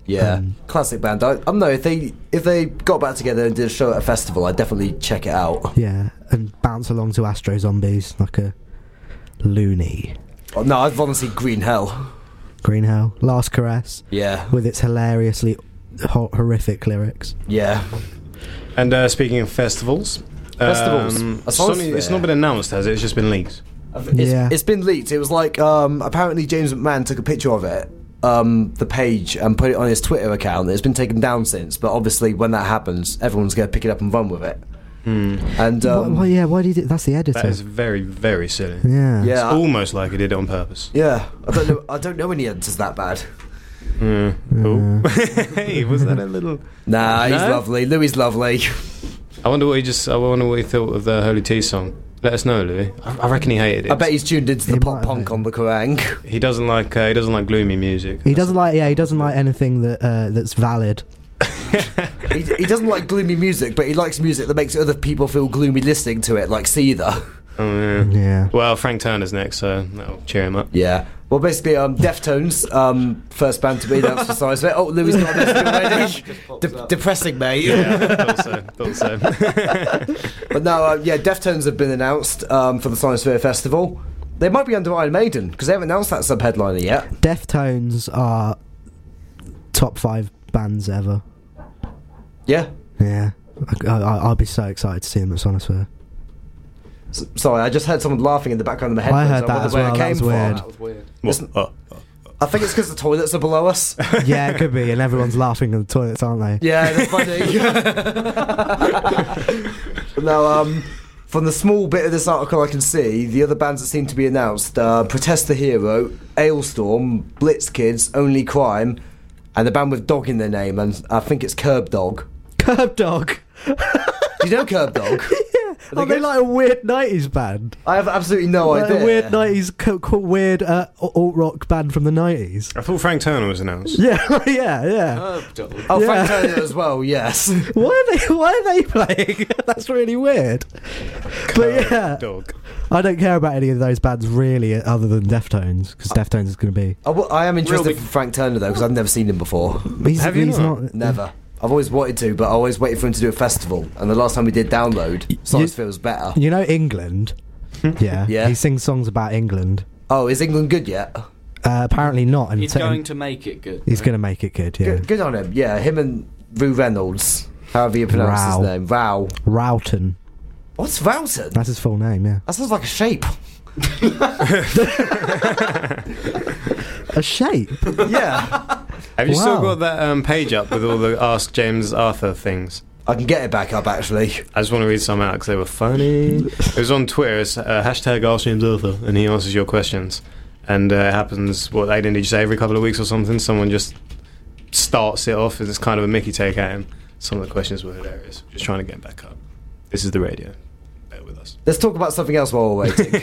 Yeah, classic band. I don't know if they got back together and did a show at a festival, I'd definitely check it out. Yeah, and bounce along to Astro Zombies like a loony. Oh, no, I'd want to see Green Hell. Green Hell, Last Caress, Yeah, with its hilariously horrific lyrics. yeah. And speaking of festivals, it's not been announced, has it? It's just been leaked. It's been leaked. It was like apparently James McMahon took a picture of it, the page, and put it on his Twitter account. It's been taken down since, but obviously when that happens, everyone's going to pick it up and run with it. And why did he do? That's the editor. That is very, very silly. Yeah. Yeah, It's almost like he did it on purpose. yeah. I don't know any editors that bad. Cool. Hey, was that a little? Nah, he's No? lovely. Louis lovely. I wonder what he thought of the Holy Tea song. Let us know, Louis. I reckon he hated it. I bet he's tuned into the He pop might punk have. on the Kerrang. He doesn't like gloomy music. He doesn't like anything that's valid. He doesn't like gloomy music, but he likes music that makes other people feel gloomy listening to it, like Seether. Oh yeah. Yeah. Well, Frank Turner's next, so that'll cheer him up. Yeah. Well, basically, Deftones, first band to be announced for Science Fair. Oh, Louis got a message already. Depressing, mate. Yeah, thought so. But no, Deftones have been announced for the Science Fair Festival. They might be under Iron Maiden, because they haven't announced that sub-headliner yet. Deftones are top 5 bands ever. Yeah. Yeah. I'll be so excited to see them at Sonosphere. Sorry, I just heard someone laughing in the background of my headphones. I heard that wonder as where well, it that came was from. weird. That was weird. What? I think it's because the toilets are below us. Yeah, it could be, and everyone's laughing in the toilets, aren't they? Yeah, that's funny. Now, from the small bit of this article I can see, the other bands that seem to be announced are Protest the Hero, Ailstorm, Blitz Kids, Only Crime, and the band with dog in their name, and I think it's Curb Dog. Curb Dog. Do you know Curb Dog? Are they like a weird 90s band? I have absolutely no Like idea. a weird 90s, weird alt-rock band from the 90s. I thought Frank Turner was announced. Yeah, yeah. Oh, Yeah. Frank Turner as well, yes. Why are they playing? That's really weird. But yeah, Dog. I don't care about any of those bands really, other than Deftones, because Deftones is going to be. I am interested Real big- in Frank Turner, though, because I've never seen him before. Have you not? Never. I've always wanted to, but I always waited for him to do a festival. And the last time we did Download, Science Fair was better. You know England? Yeah. Yeah. He sings songs about England. Oh, is England good yet? Apparently not. And He's going to make it good. He's going to make it good, yeah. Good on him. Yeah, him and Rue Reynolds, however you pronounce Rao. his name. Rao. Roughton. What's Roughton? That's his full name, yeah. That sounds like a shape. A shape? Yeah. Have you still Wow. got that page up with all the Ask James Arthur things? I can get it back up, actually. I just want to read some out because they were funny. It was on Twitter. It's hashtag Ask James Arthur, and he answers your questions. And it happens, Aidan, did you say every couple of weeks or something? Someone just starts it off as it's kind of a Mickey take at him. Some of the questions were hilarious. Just trying to get back up. This is the radio. Bear with us. Let's talk about something else while we're waiting.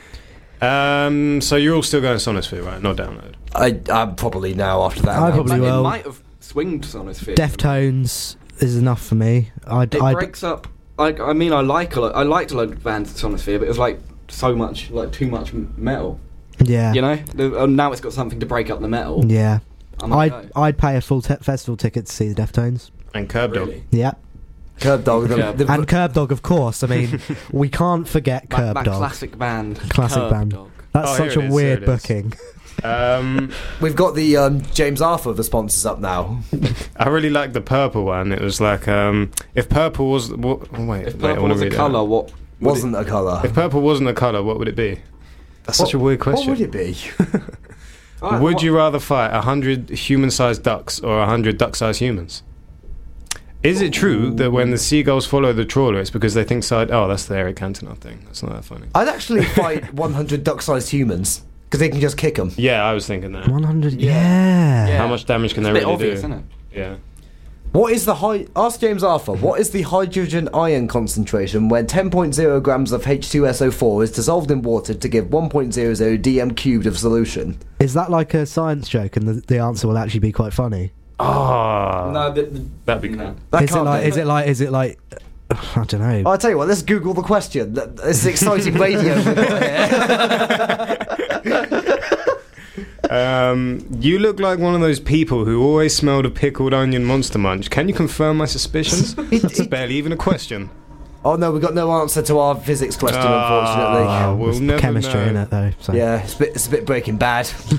So you're all still going to Sonosphere, right? Not Download. I'm probably now after that. I probably It will. might have swinged Sonosphere. Deftones is enough for me. It breaks up. I mean, I liked a load of bands at Sonosphere, but it was like too much metal. Yeah. You know, now it's got something to break up the metal. Yeah. I might go. I'd pay a full festival ticket to see the Deftones. And Curb Dog. Really? Yeah. Curb Dog. And Curb Dog, of course. I mean, we can't forget Curb that Dog. classic band. Classic Curb band. Dog. That's Oh, such here a it is, weird here it is. booking. We've got the James Arthur, the sponsors, up now. I really like the purple one. It was like if purple was If I purple wanna was a read it colour, out. what? Wasn't a colour. If purple wasn't a colour, what would it be? That's such a weird question. What would it be? Would you rather fight 100 human-sized ducks or 100 duck-sized humans? Is it true that when the seagulls follow the trawler, it's because they think that's the Eric Cantona thing? That's not that funny. I'd actually fight 100 duck-sized humans because they can just kick them. Yeah, I was thinking that. 100. Yeah. Yeah. How much damage can It's they a bit really obvious, do? isn't it? Yeah. What is the Ask James Arthur. What is the hydrogen ion concentration when 10.0 grams of H2SO4 is dissolved in water to give 1.00 dm cubed of solution? Is that like a science joke and the answer will actually be quite funny? Oh, that'd be cool. No. That Is it can't like? be. Is it like? I don't know. I'll tell you what. Let's Google the question. It's exciting radio we've got here. You look like one of those people who always smelled a pickled onion Monster Munch. Can you confirm my suspicions? That's barely even a question. Oh no, we got no answer to our physics question, unfortunately. We'll There's never chemistry know. in it though. So. Yeah, it's a bit Breaking Bad. Do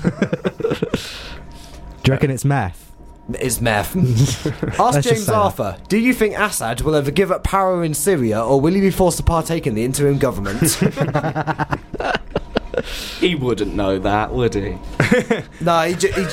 you reckon it's meth? It's meth. Ask Let's just James say Arthur, do you think Assad will ever give up power in Syria, or will he be forced to partake in the interim government? He wouldn't know that, would he? No,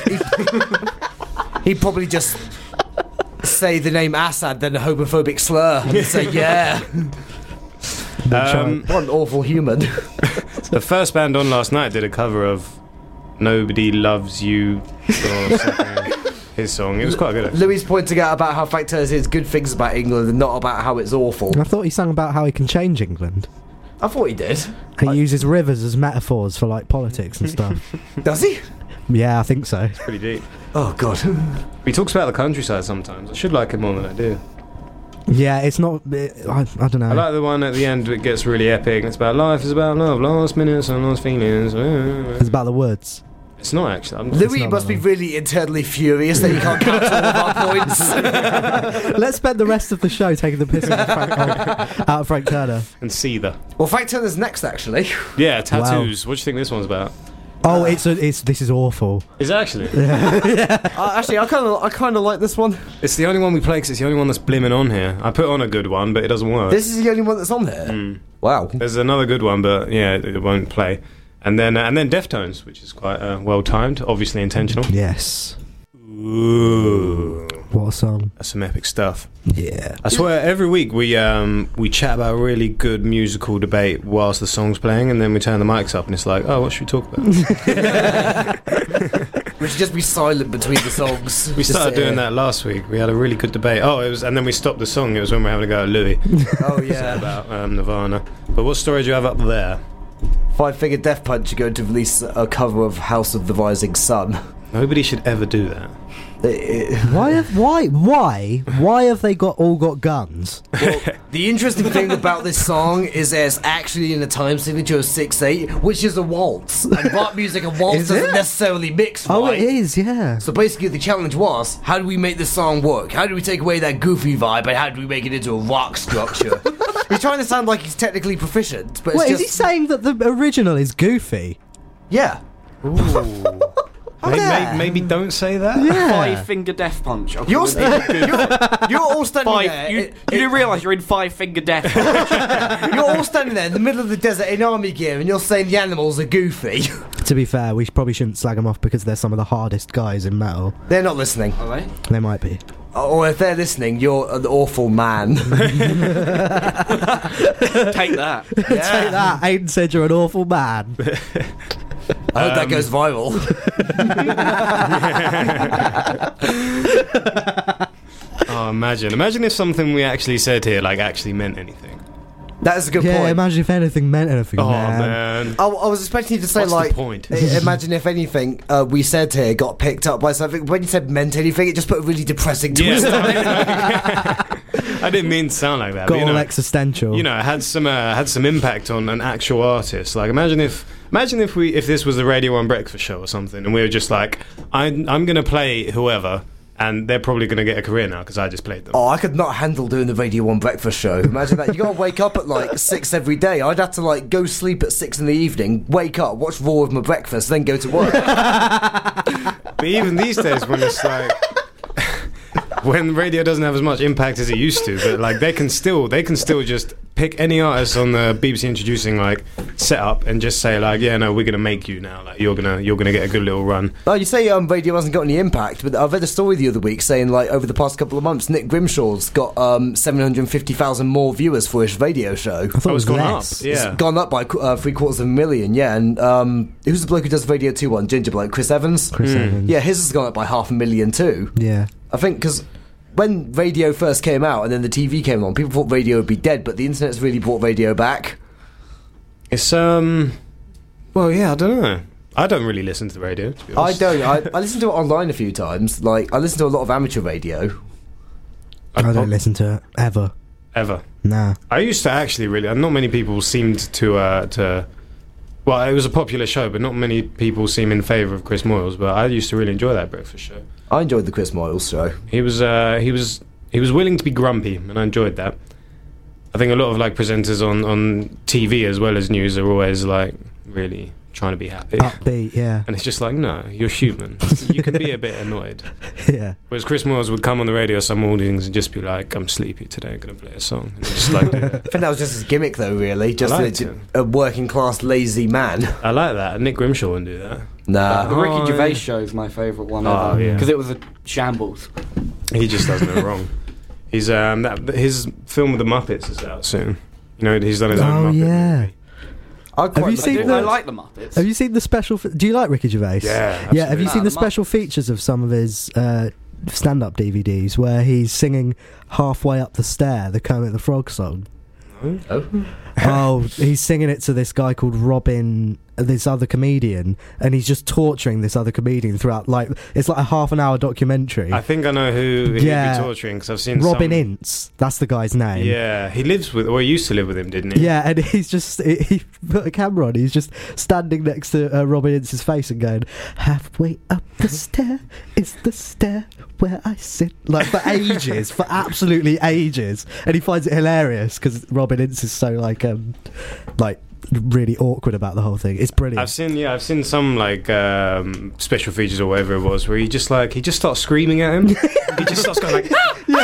he'd probably just say the name Assad, then a homophobic slur, and say, yeah. What an awful human. The first band on last night did a cover of Nobody Loves You or something. His song. It was quite good, actually. Louis pointing out about how Frank Turner says good things about England and not about how it's awful. I thought he sang about how he can change England. I thought he did. He uses rivers as metaphors for like politics and stuff. Does he? Yeah, I think so. Pretty deep. Oh, God. He talks about the countryside sometimes. I should like him more than I do. Yeah, it's not. I don't know. I like the one at the end that gets really epic. It's about life is about love, lost minutes and lost feelings. It's about the woods. It's not actually. Louis not must be that really internally furious that he can't catch all of our points. Let's spend the rest of the show taking the piss out of Frank Turner. And Seether. Well, Frank Turner's next, actually. Yeah, tattoos. What do you think this one's about? Oh, this is awful. Is it actually? Actually, I kind of like this one. It's the only one we play because it's the only one that's blimmin' on here. I put on a good one, but it doesn't work. This is the only one that's on here. Wow. There's another good one, but yeah, it won't play. And then Deftones, which is quite well timed, obviously intentional. Yes. Ooh, What a song. that's some epic stuff. Yeah. I swear, every week we chat about a really good musical debate whilst the song's playing, and then we turn the mics up, and it's like, oh, what should we talk about? We should just be silent between the songs. We started doing that last week. We had a really good debate. Oh, it was, and then we stopped the song. It was when we were having a go at Louis. Oh, yeah. About Nirvana. But what story do you have up there? Five Finger Death Punch are going to release a cover of House of the Rising Sun. Nobody should ever do that. Why have they all got guns? Well, the interesting thing about this song is there's actually in a time signature of 6/8, which is a waltz. And rock music and waltz doesn't necessarily mix, right? Oh, it is, yeah. So basically the challenge was, how do we make this song work? How do we take away that goofy vibe and how do we make it into a rock structure? He's trying to sound like he's technically proficient, but it's Wait, just... is he saying that the original is goofy? Yeah. Ooh. Maybe don't say that. Yeah. 5 Finger Death Punch. You're all standing there. You didn't realise you're in 5 Finger Death Punch. You're all standing there in the middle of the desert in army gear and you're saying the animals are goofy. To be fair, we probably shouldn't slag them off because they're some of the hardest guys in metal. They're not listening. Are they? They might be. Or if they're listening, you're an awful man. Take that. Take that. Aiden said you're an awful man. I hope that goes viral. Oh, imagine if something we actually said here actually meant anything. That is a good Yeah, point. imagine if anything meant anything, Oh man. man. I was expecting you to say What's the point? imagine if anything we said here got picked up by something. When you said meant anything, it just put a really depressing twist on it. I didn't mean to sound like that. Got But, all existential. it had some impact on an actual artist. Like imagine if this was the Radio 1 breakfast show or something, and we were just like, I'm gonna play whoever, and they're probably gonna get a career now because I just played them. Oh, I could not handle doing the Radio 1 breakfast show. Imagine that. You gotta wake up at 6 every day. I'd have to go sleep at 6 in the evening, wake up, watch Raw with my breakfast, then go to work. But even these days, when it's when radio doesn't have as much impact as it used to, but they can still just pick any artist on the BBC Introducing setup and just say yeah, no, we're gonna make you now. You're gonna get a good little run. Oh, you say radio hasn't got any impact, but I read a story the other week saying over the past couple of months, Nick Grimshaw's got 750,000 more viewers for his radio show. I thought it was gone less. up. Yeah, It's gone up by 750,000. Yeah, and who's the bloke who does Radio 2 one? Ginger bloke, Chris Evans. Chris Evans. Yeah, his has gone up by 500,000 too. Yeah. I think because when radio first came out and then the TV came on, people thought radio would be dead, but the internet's really brought radio back. it's well, yeah, I don't know. I don't really listen to the radio, to be I honest. don't. I listen to it online a few times. I listen to a lot of amateur radio. I don't listen to it ever. ever. Nah. I used to actually really. Not many people seemed to. Well, Well, it was a popular show, but not many people seem in favour of Chris Moyles. But I used to really enjoy that breakfast show. I enjoyed the Chris Moyles show. He was willing to be grumpy, and I enjoyed that. I think a lot of like presenters on TV as well as news are always like really trying to be happy, upbeat, yeah. And it's just like, no, you're human. You can be a bit annoyed. Yeah. Whereas Chris Moyles would come on the radio some mornings and just be like, I'm sleepy today, I'm going to play a song. And just like, I think that was just his gimmick, though. Really, just a working class lazy man. I like that. Nick Grimshaw wouldn't do that. Nah. The Ricky Gervais show is my favourite one ever. Because it was a shambles. He just does no wrong. He's his film with the Muppets is out soon. You know, he's done his own Muppet movie. I like the Muppets. Have you seen the special? Do you like Ricky Gervais? Yeah, absolutely. Yeah. Have you seen the special features of some of his stand-up DVDs where he's singing halfway up the stair the Kermit the Frog song? Oh, he's singing it to this guy called Robin, this other comedian, and he's just torturing this other comedian throughout. Like, it's like a half-an-hour documentary. I think I know who he'd be torturing because I've seen Robin Ince. That's the guy's name. Yeah, he lives with, or he used to live with him, didn't he? Yeah, and he's just he put a camera on. He's just standing next to Robin Ince's face and going, "Halfway up the stair is the stair where I sit," like for ages, for absolutely ages, and he finds it hilarious because Robin Ince is so like really awkward about the whole thing. It's brilliant. I've seen some like special features or whatever it was where he just starts screaming at him. He just starts going like,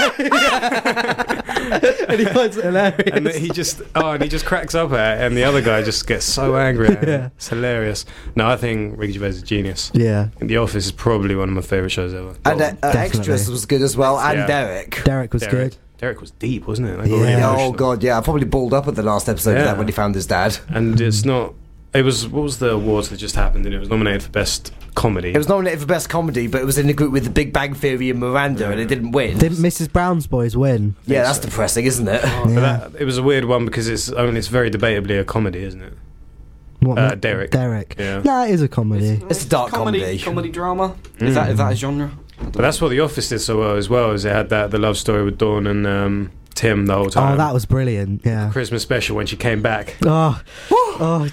and he finds it hilarious. And he just cracks up at it, and the other guy just gets so angry at him. Yeah. It's hilarious. No, I think Ricky Gervais is a genius. Yeah. The Office is probably one of my favourite shows ever. And Extras was good as well, and Derek. Derek was good. Derek was deep, wasn't it? Oh god, yeah. I probably balled up at the last episode of that when he found his dad. And it's not. It was, what was the awards that just happened? And it was nominated for best comedy. It was nominated for best comedy, but it was in the group with The Big Bang Theory and Miranda, and it didn't win. Didn't Mrs. Brown's Boys win? Yeah, that's depressing, isn't it? But it was a weird one because it's very debatably a comedy, isn't it? What, Derek. Yeah, it is a comedy. It's a dark comedy drama. Is that a genre? But that's what The Office did so well as well, as it had the love story with Dawn and Tim the whole time. Oh, that was brilliant. Yeah. Christmas special when she came back. Oh. No,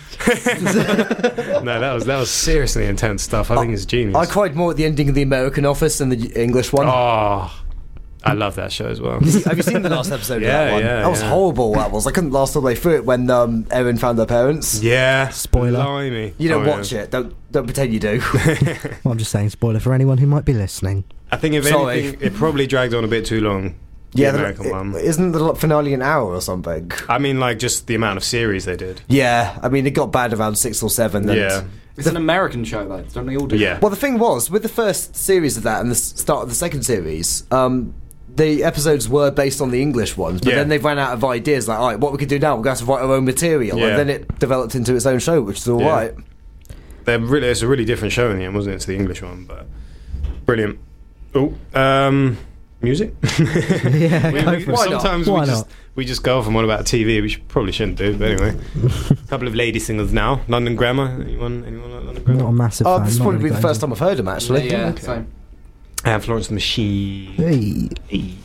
that was seriously intense stuff. I think it's genius. I cried more at the ending of the American Office than the English one. Oh, I love that show as well. Have you seen the last episode of that one? That was horrible. That was. I couldn't last all the way through it when Erin found her parents. Yeah. Spoiler. Blimey. You don't watch it. Don't pretend you do. Well, I'm just saying spoiler for anyone who might be listening. I think if anything, it probably dragged on a bit too long. The American one. Isn't the finale an hour or something? I mean, like, just the amount of series they did. Yeah, I mean, it got bad around 6 or 7. Yeah. It's an American show, though. Don't they all do that? Well, the thing was, with the first series of that and the start of the second series, the episodes were based on the English ones, but then they ran out of ideas, like, all right, what we could do now, we're going to have to write our own material. And then it developed into its own show, which is all right. It's a really different show in the end, wasn't it, to the English one, but brilliant. Oh, music? Yeah, sometimes we just go off and on about TV, which we probably shouldn't do, but anyway. A couple of lady singers now. London Grammar. Anyone like London Grammar? Not a massive fan. This is probably the first time I've heard them, actually. Yeah, same. And Florence and the Machine. Hey.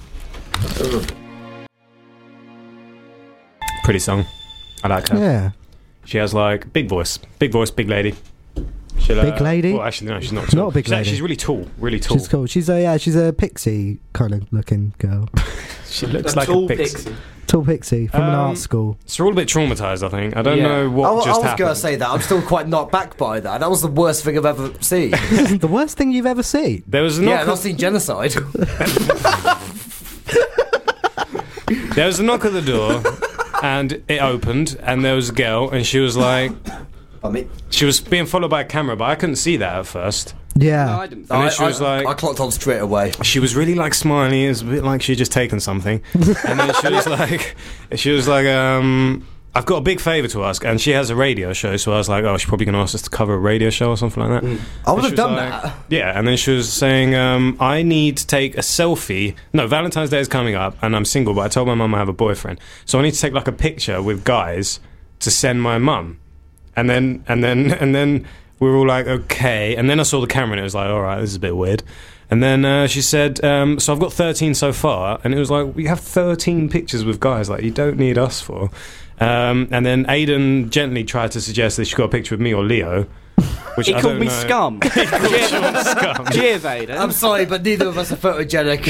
Pretty song. I like her. Yeah. She has like big voice, big lady. Big lady? Well, actually, no, she's not She's tall. not a big lady. She's really tall, really tall. She's cool. She's a pixie kind of looking girl. She looks like a pixie. Tall pixie from an art school. So we're all a bit traumatised, I think. I don't know what just happened. I was going to say that. I'm still quite knocked back by that. That was the worst thing I've ever seen. The worst thing you've ever seen? There was I've not seen genocide. There was a knock at the door, and it opened, and there was a girl, and she was like... she was being followed by a camera, but I couldn't see that at first. Yeah. No, I didn't. And then she was like... I clocked on straight away. She was really like smiling. It was a bit like she had just taken something. And then she was like, I've got a big favour to ask. And she has a radio show, so I was like, oh, she's probably going to ask us to cover a radio show or something like that. I would have done that. Yeah, and then she was saying, I need to take a selfie. No, Valentine's Day is coming up, and I'm single, but I told my mum I have a boyfriend. So I need to take like a picture with guys to send my mum. And then we were all like, okay. And then I saw the camera and it was like, all right, this is a bit weird. And then she said, so I've got 13 so far. And it was like, we have 13 pictures with guys. Like, you don't need us for. And then Aidan gently tried to suggest that she got a picture of me or Leo. Which He I called don't me know. scum. Scum. Cheers, Aidan. I'm sorry, but neither of us are photogenic.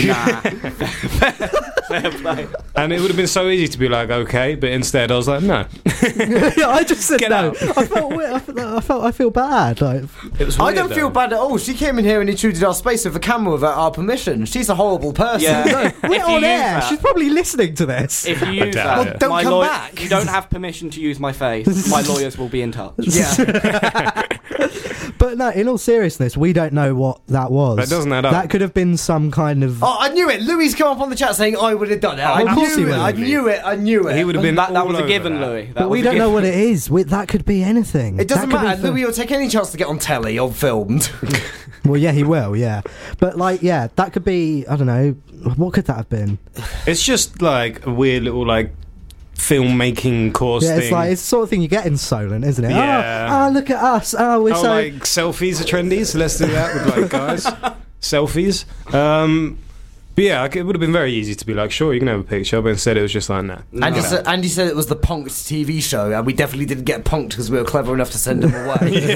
Fair play. And it would have been so easy to be like, okay, but instead I was like, no. Yeah, I just said Get no. out. I feel bad. Like, It was I weird, don't feel though. bad at all. She came in here and intruded our space with a camera without our permission. She's a horrible person. Yeah. we're If you on use air. that- She's probably listening to this. If you use doubt that, it. Don't my come lawyer, back. you don't have permission to use my face. My lawyers will be in touch. Yeah. But no, in all seriousness, we don't know what that was. That doesn't add up. That could have been some kind of. Oh, I knew it. Louis come up on the chat saying I would have done it. Of course he would. I knew it. I knew it. He would have been That all was a over given, that. Louis. That But was we a don't know given. what it is. That could be anything. It doesn't That could matter. be Louis will take any chance to get on telly or filmed. Well, yeah, he will. Yeah, but like, yeah, that could be. I don't know. What could that have been? It's just like a weird little like filmmaking course Yeah, thing. it's like it's the sort of thing you get in Solent, isn't it? Yeah. Oh, look at us. Oh, we're oh, so. like selfies are trendy, so let's do that with like guys. Selfies. But yeah, it would have been very easy to be like, sure, you can have a picture, but instead it was just like, nah. Andy said it was the Punked TV show, and we definitely didn't get punked because we were clever enough to send them away.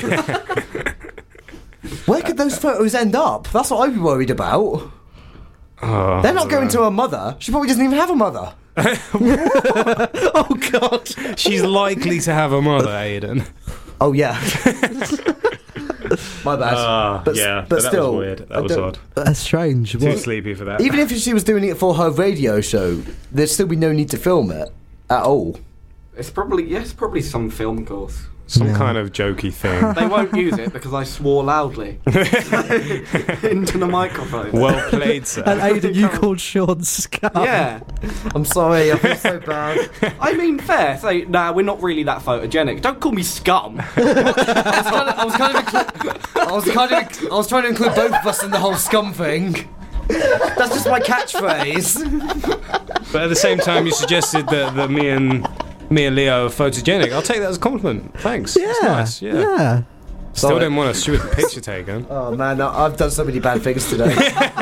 Where could those photos end up? That's what I'd be worried about. Oh, They're not going to her mother. She probably doesn't even have a mother. Oh God. She's likely to have a mother, Aidan. Oh yeah. My bad. But but that still, was weird. I That was don't- odd. That's strange. Too What- sleepy for that. Even if she was doing it for her radio show, there'd still be no need to film it at all. It's probably some film course. Some Yeah. kind of jokey thing. They won't use it because I swore loudly into the microphone. Well played, sir. And Aidan, you called Sean Scum. Yeah, I'm sorry, I feel so bad. I mean, fair. Say, nah, we're not really that photogenic. Don't call me scum. I was trying to include both of us in the whole scum thing. That's just my catchphrase. But at the same time, you suggested that me and Leo are photogenic. I'll take that as a compliment. Thanks. Yeah. That's nice. Yeah. Yeah. Still Sorry. didn't want a stupid picture taken. Oh man, I've done so many bad things today.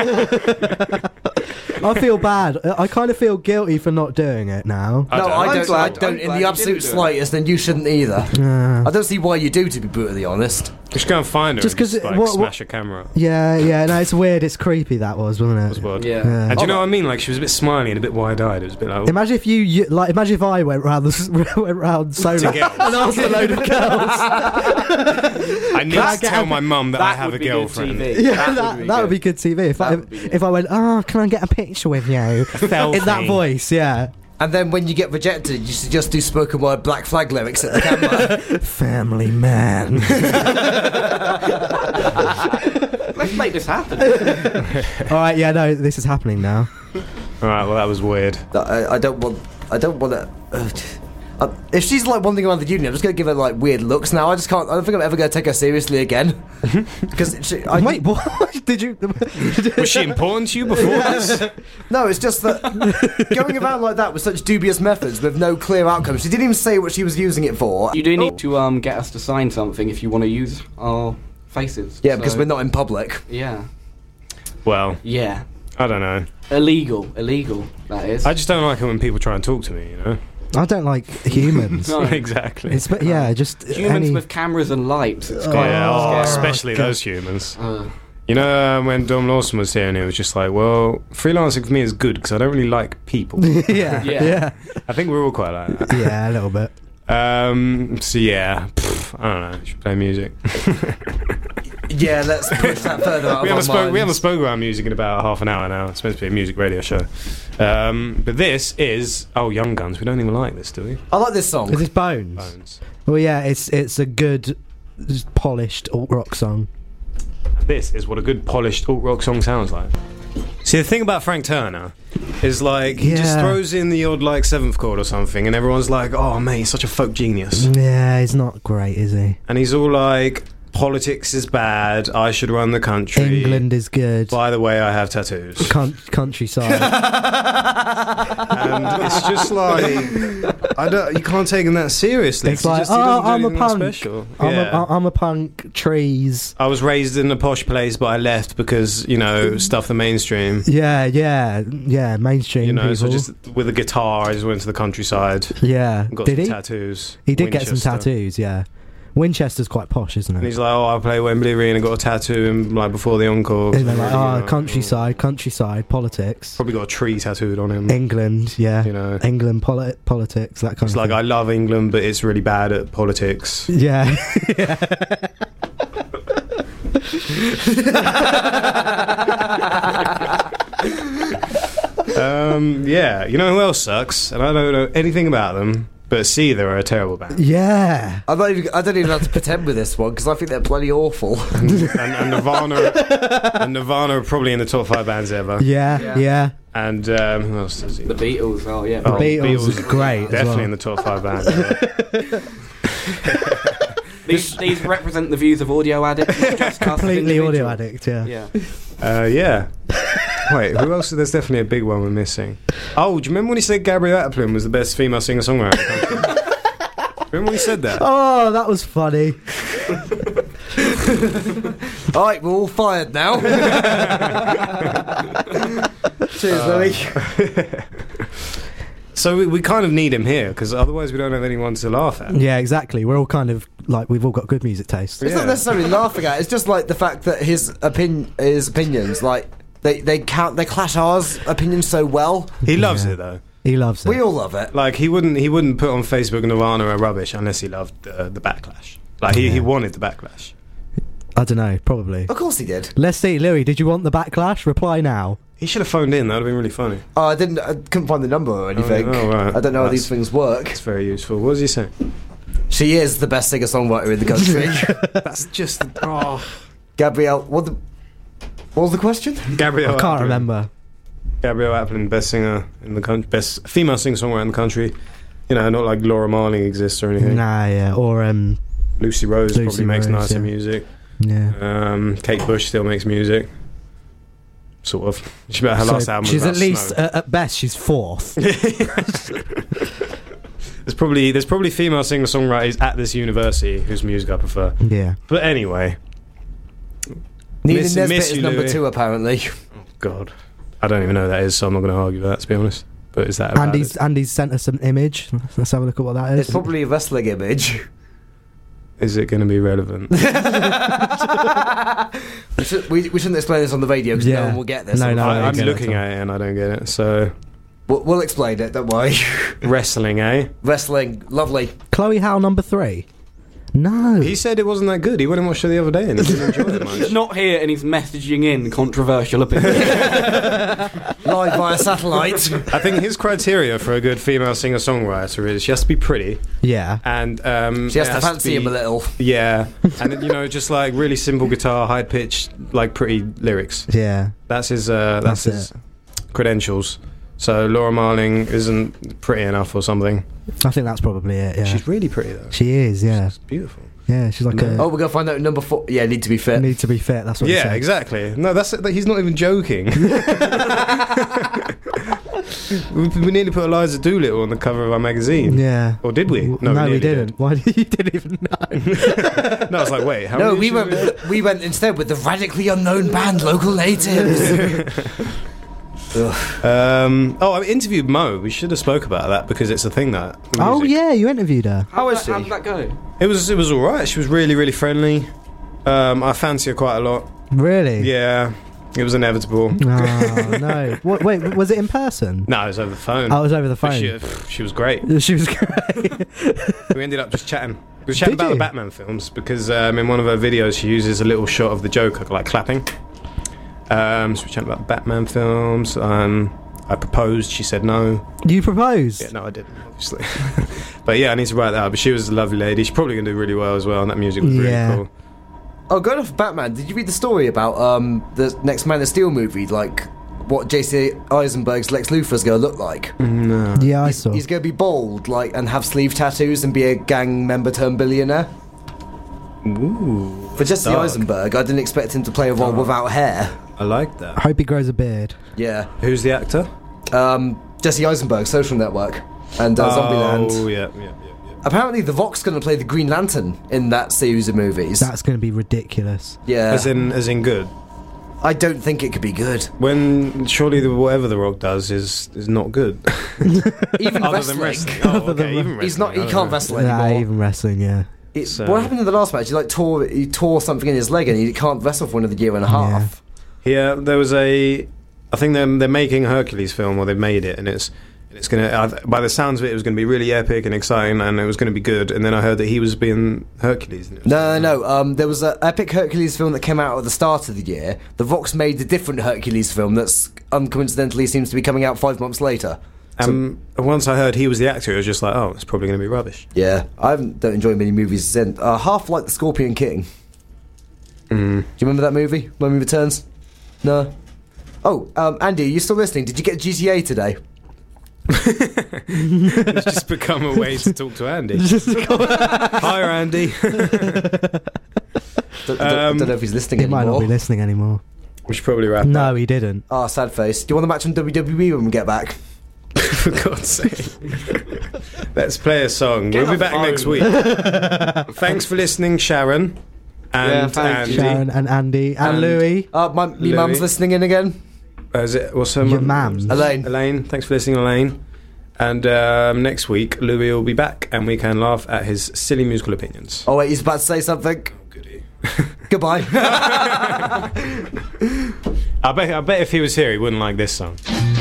I feel bad. I kind of feel guilty for not doing it now. No, I I'm don't. glad- I I'm don't in glad the you absolute didn't do it. slightest, and you shouldn't either. Uh, I don't see why you do, to be brutally honest. We should go and find her Just and 'cause just, it- like, what- smash a camera. yeah. No, it's weird. It's creepy. That was, wasn't it? It was weird. Yeah. Yeah. And do you know what I mean? Like, she was a bit smiley and a bit wide-eyed. It was a bit like... Imagine if you like. Imagine if I went round solo To girls. and asked a load of girls. I need to tell my mum that I have a would be good girlfriend. TV. Yeah, that would be good TV. If I went, oh, can I get a picture with you? Selfie. In that voice, yeah. And then when you get rejected, you should just do spoken word Black Flag lyrics at the camera. Family man. Let's make this happen. All right, yeah, no, this is happening now. All right, well, that was weird. I don't want to. If she's like wandering around the uni, I'm just going to give her like weird looks now. I just can't. I don't think I'm ever going to take her seriously again. Because Wait, what? Did you? Was she important to you before this? No, it's just that going around like that with such dubious methods with no clear outcome. She didn't even say what she was using it for. You do need to get us to sign something if you want to use our faces. Yeah, because So- we're not in public. Yeah. Well, Yeah. I don't know. Illegal, that is. I just don't like it when people try and talk to me, you know? I don't like humans. No. Exactly. It's but yeah, just Humans any- with cameras and lights. It's Oh, quite yeah, scary. especially God. those humans. Uh, You know, when Dom Lawson was here and he was just like, well, freelancing for me is good because I don't really like people. yeah, Yeah. yeah, I think we're all quite like that. yeah, a little bit. So yeah, I don't know. Should play music. Yeah, let's push that further out we of our haven't minds. spoken about music in about half an hour now. It's supposed to be a music radio show. But this is Young Guns. We don't even like this, do we? I like this song. Is this Bones? Bones. Well, yeah, it's a good, polished alt rock song. This is what a good polished alt rock song sounds like. See, the thing about Frank Turner is like he just Yeah. throws in the odd like seventh chord or something, and everyone's like, "Oh, mate, he's such a folk genius," Yeah, he's not great, is he? and he's all like, Politics is bad. I should run the country. England is good. By the way, I have tattoos. Countryside. And it's just like you can't take him that seriously. It's like, he doesn't do I'm a anything that punk. special. Yeah. I'm a punk. Trees. I was raised in a posh place, but I left because stuff the mainstream. Yeah. Mainstream. So people. just with a guitar, I just went to the countryside. Yeah. And got Did some he? tattoos. He did get some Winchester. tattoos. Yeah. Winchester's quite posh, isn't And it? he's like, I play Wembley Arena, got a tattoo and before the encore. And they're like, countryside, politics. Probably got a tree tattooed on him. England, yeah. England, politics, that kind It's of like, thing. I love England, but it's really bad at politics. Yeah. Yeah, you know who else sucks? And I don't know anything about them, but Seether are a terrible band. Yeah. I don't even have to pretend with this one because I think they're bloody awful. and Nirvana are probably in the top 5 bands ever. Yeah. And who else does he? The Beatles, The Beatles are great. as Definitely well. in the top 5 bands. These represent the views of Audio Addict, not just us as Completely Audio individuals. Addict, Yeah. Yeah. Wait, who else? There's definitely a big one we're missing. Oh, do you remember when he said Gabrielle Aplin was the best female singer-songwriter in the country? Remember when he said that? Oh, that was funny. Alright, we're all fired now. Cheers, Louis. So we kind of need him here, because otherwise we don't have anyone to laugh at. Yeah, exactly. We're all kind of like, we've all got good music taste. It's not necessarily laughing at. It's just like the fact that his opinions, like they clash ours opinions so well. He loves it, though. He loves it. We all love it. Like, he wouldn't put on Facebook Nirvana are rubbish unless he loved the backlash. Like, he wanted the backlash. I don't know, probably. Of course he did. Let's see, Louis, did you want the backlash? Reply now. He should have phoned in. That would have been really funny. Oh, I couldn't find the number or anything. Oh, right. I don't know how these things work. It's very useful. What was he saying? She is the best singer-songwriter in the country. That's just... Oh. Gabrielle, what was the question? Gabrielle I can't Aplin. remember. Gabrielle Aplin, best singer in the country, best female singer-songwriter in the country. Not like Laura Marling exists or anything. Nah, yeah. Or, Lucy Rose Lucy probably makes Rose, nicer yeah. music. yeah. Kate Bush still makes music. Sort of. Her last album was she's about at least, snow. at best, she's fourth. There's probably female singer-songwriters at this university whose music I prefer. Yeah. But anyway. Nina Miss Nesbitt is you, number Louis. 2, apparently. Oh, God. I don't even know who that is, so I'm not going to argue that, to be honest. But is that about it? Andy's sent us an image. Let's have a look at what that is. It's probably a wrestling image. Is it going to be relevant? We shouldn't explain this on the radio because no one will get this. No, no. I'm get it looking at all. at it and I don't get it. So, We'll explain it, don't worry. wrestling, eh? Wrestling, lovely. Chloe Howe, number 3. No. He said it wasn't that good. He went and watched it the other day and he didn't enjoy it much. He's not here and he's messaging in controversial opinions. Live via satellite. I think his criteria for a good female singer-songwriter is she has to be pretty Yeah. and She has it to fancy him a little. Yeah, and just like really simple guitar, high pitched, like pretty lyrics. Yeah. That's his That's his credentials. So Laura Marling isn't pretty enough or something. I think that's probably it, yeah. She's really pretty though. She is, yeah. She's beautiful. Yeah, she's like Oh, we're going to find out number 4. Yeah, need to be fit. need to be fit, that's what he Yeah, said. exactly. No, he's not even joking. we nearly put Eliza Doolittle on the cover of our magazine. Yeah. Or did we? No, we nearly didn't. did. Why did you didn't even know? No, I was like, wait, how No, many we issues went instead with the radically unknown band Local Natives. I interviewed Mo. We should have spoke about that because it's a thing that. Oh music. yeah, you interviewed her. How is she? How did that go? It was all right. She was really, really friendly. I fancy her quite a lot. Really? Yeah, it was inevitable. Oh no. Wait, was it in person? No, it was over the phone. I was over the But phone. she was great. She was great. We ended up just chatting. We were chatting Did about you? the Batman films because in one of her videos she uses a little shot of the Joker like clapping. So we chatted about Batman films. I proposed. She said no. You proposed? Yeah, no, I didn't, obviously. But yeah, I need to write that up. But she was a lovely lady. She's probably going to do really well as well, and that music was Yeah. really cool. Oh, going off Batman, did you read the story about the next Man of Steel movie? Like, what J.C. Eisenberg's Lex Luthor's going to look like? No. Yeah, I saw. He's going to be bald, like, and have sleeve tattoos and be a gang member turned billionaire. Ooh. For Jesse Dark. Eisenberg, I didn't expect him to play a role without hair. I like I that. hope he grows a beard. Yeah. Who's the actor? Jesse Eisenberg, Social Network, and Zombieland. Oh, yeah. Apparently, The Rock's going to play the Green Lantern in that series of movies. That's going to be ridiculous. Yeah. As in good. I don't think it could be good. When surely whatever The Rock does is not good. Even Other wrestling. than wrestling. Oh, Other than okay, even wrestling. He's not. He I don't can't know. wrestle Nah, anymore. even wrestling, yeah. So- What happened in the last match? He tore something in his leg, and he can't wrestle for another year and a half. Yeah, there was I think they're making a Hercules film, or they've made it, and it's gonna. By the sounds of it, it was going to be really epic and exciting, and it was going to be good. And then I heard that he was being Hercules. And it was No. There was an epic Hercules film that came out at the start of the year. The Rock's made a different Hercules film that's uncoincidentally seems to be coming out 5 months later. Once I heard he was the actor, it was just like, oh, it's probably going to be rubbish. Yeah, I don't enjoy many movies since. Half like The Scorpion King. Do you remember that movie? When We Returns? No. Oh, Andy, are you still listening? Did you get GTA today? It's just become a way to talk to Andy. Hi, Andy. Don't know if he's listening He might not anymore. be listening anymore. We should probably wrap No, up. he didn't. Ah, sad face. Do you want the match on WWE when we get back? For God's sake. Let's play a song. We'll be back next week. Thanks for listening, Sharon. And thank Andy. you. Sharon and Andy and, And- Louis. Me mum's Louis. listening in again. What's her Your mum? mams. Elaine. Thanks for listening, Elaine. And next week, Louis will be back, and we can laugh at his silly musical opinions. Oh wait, he's about to say something. Oh, goody. Goodbye. I bet if he was here, he wouldn't like this song.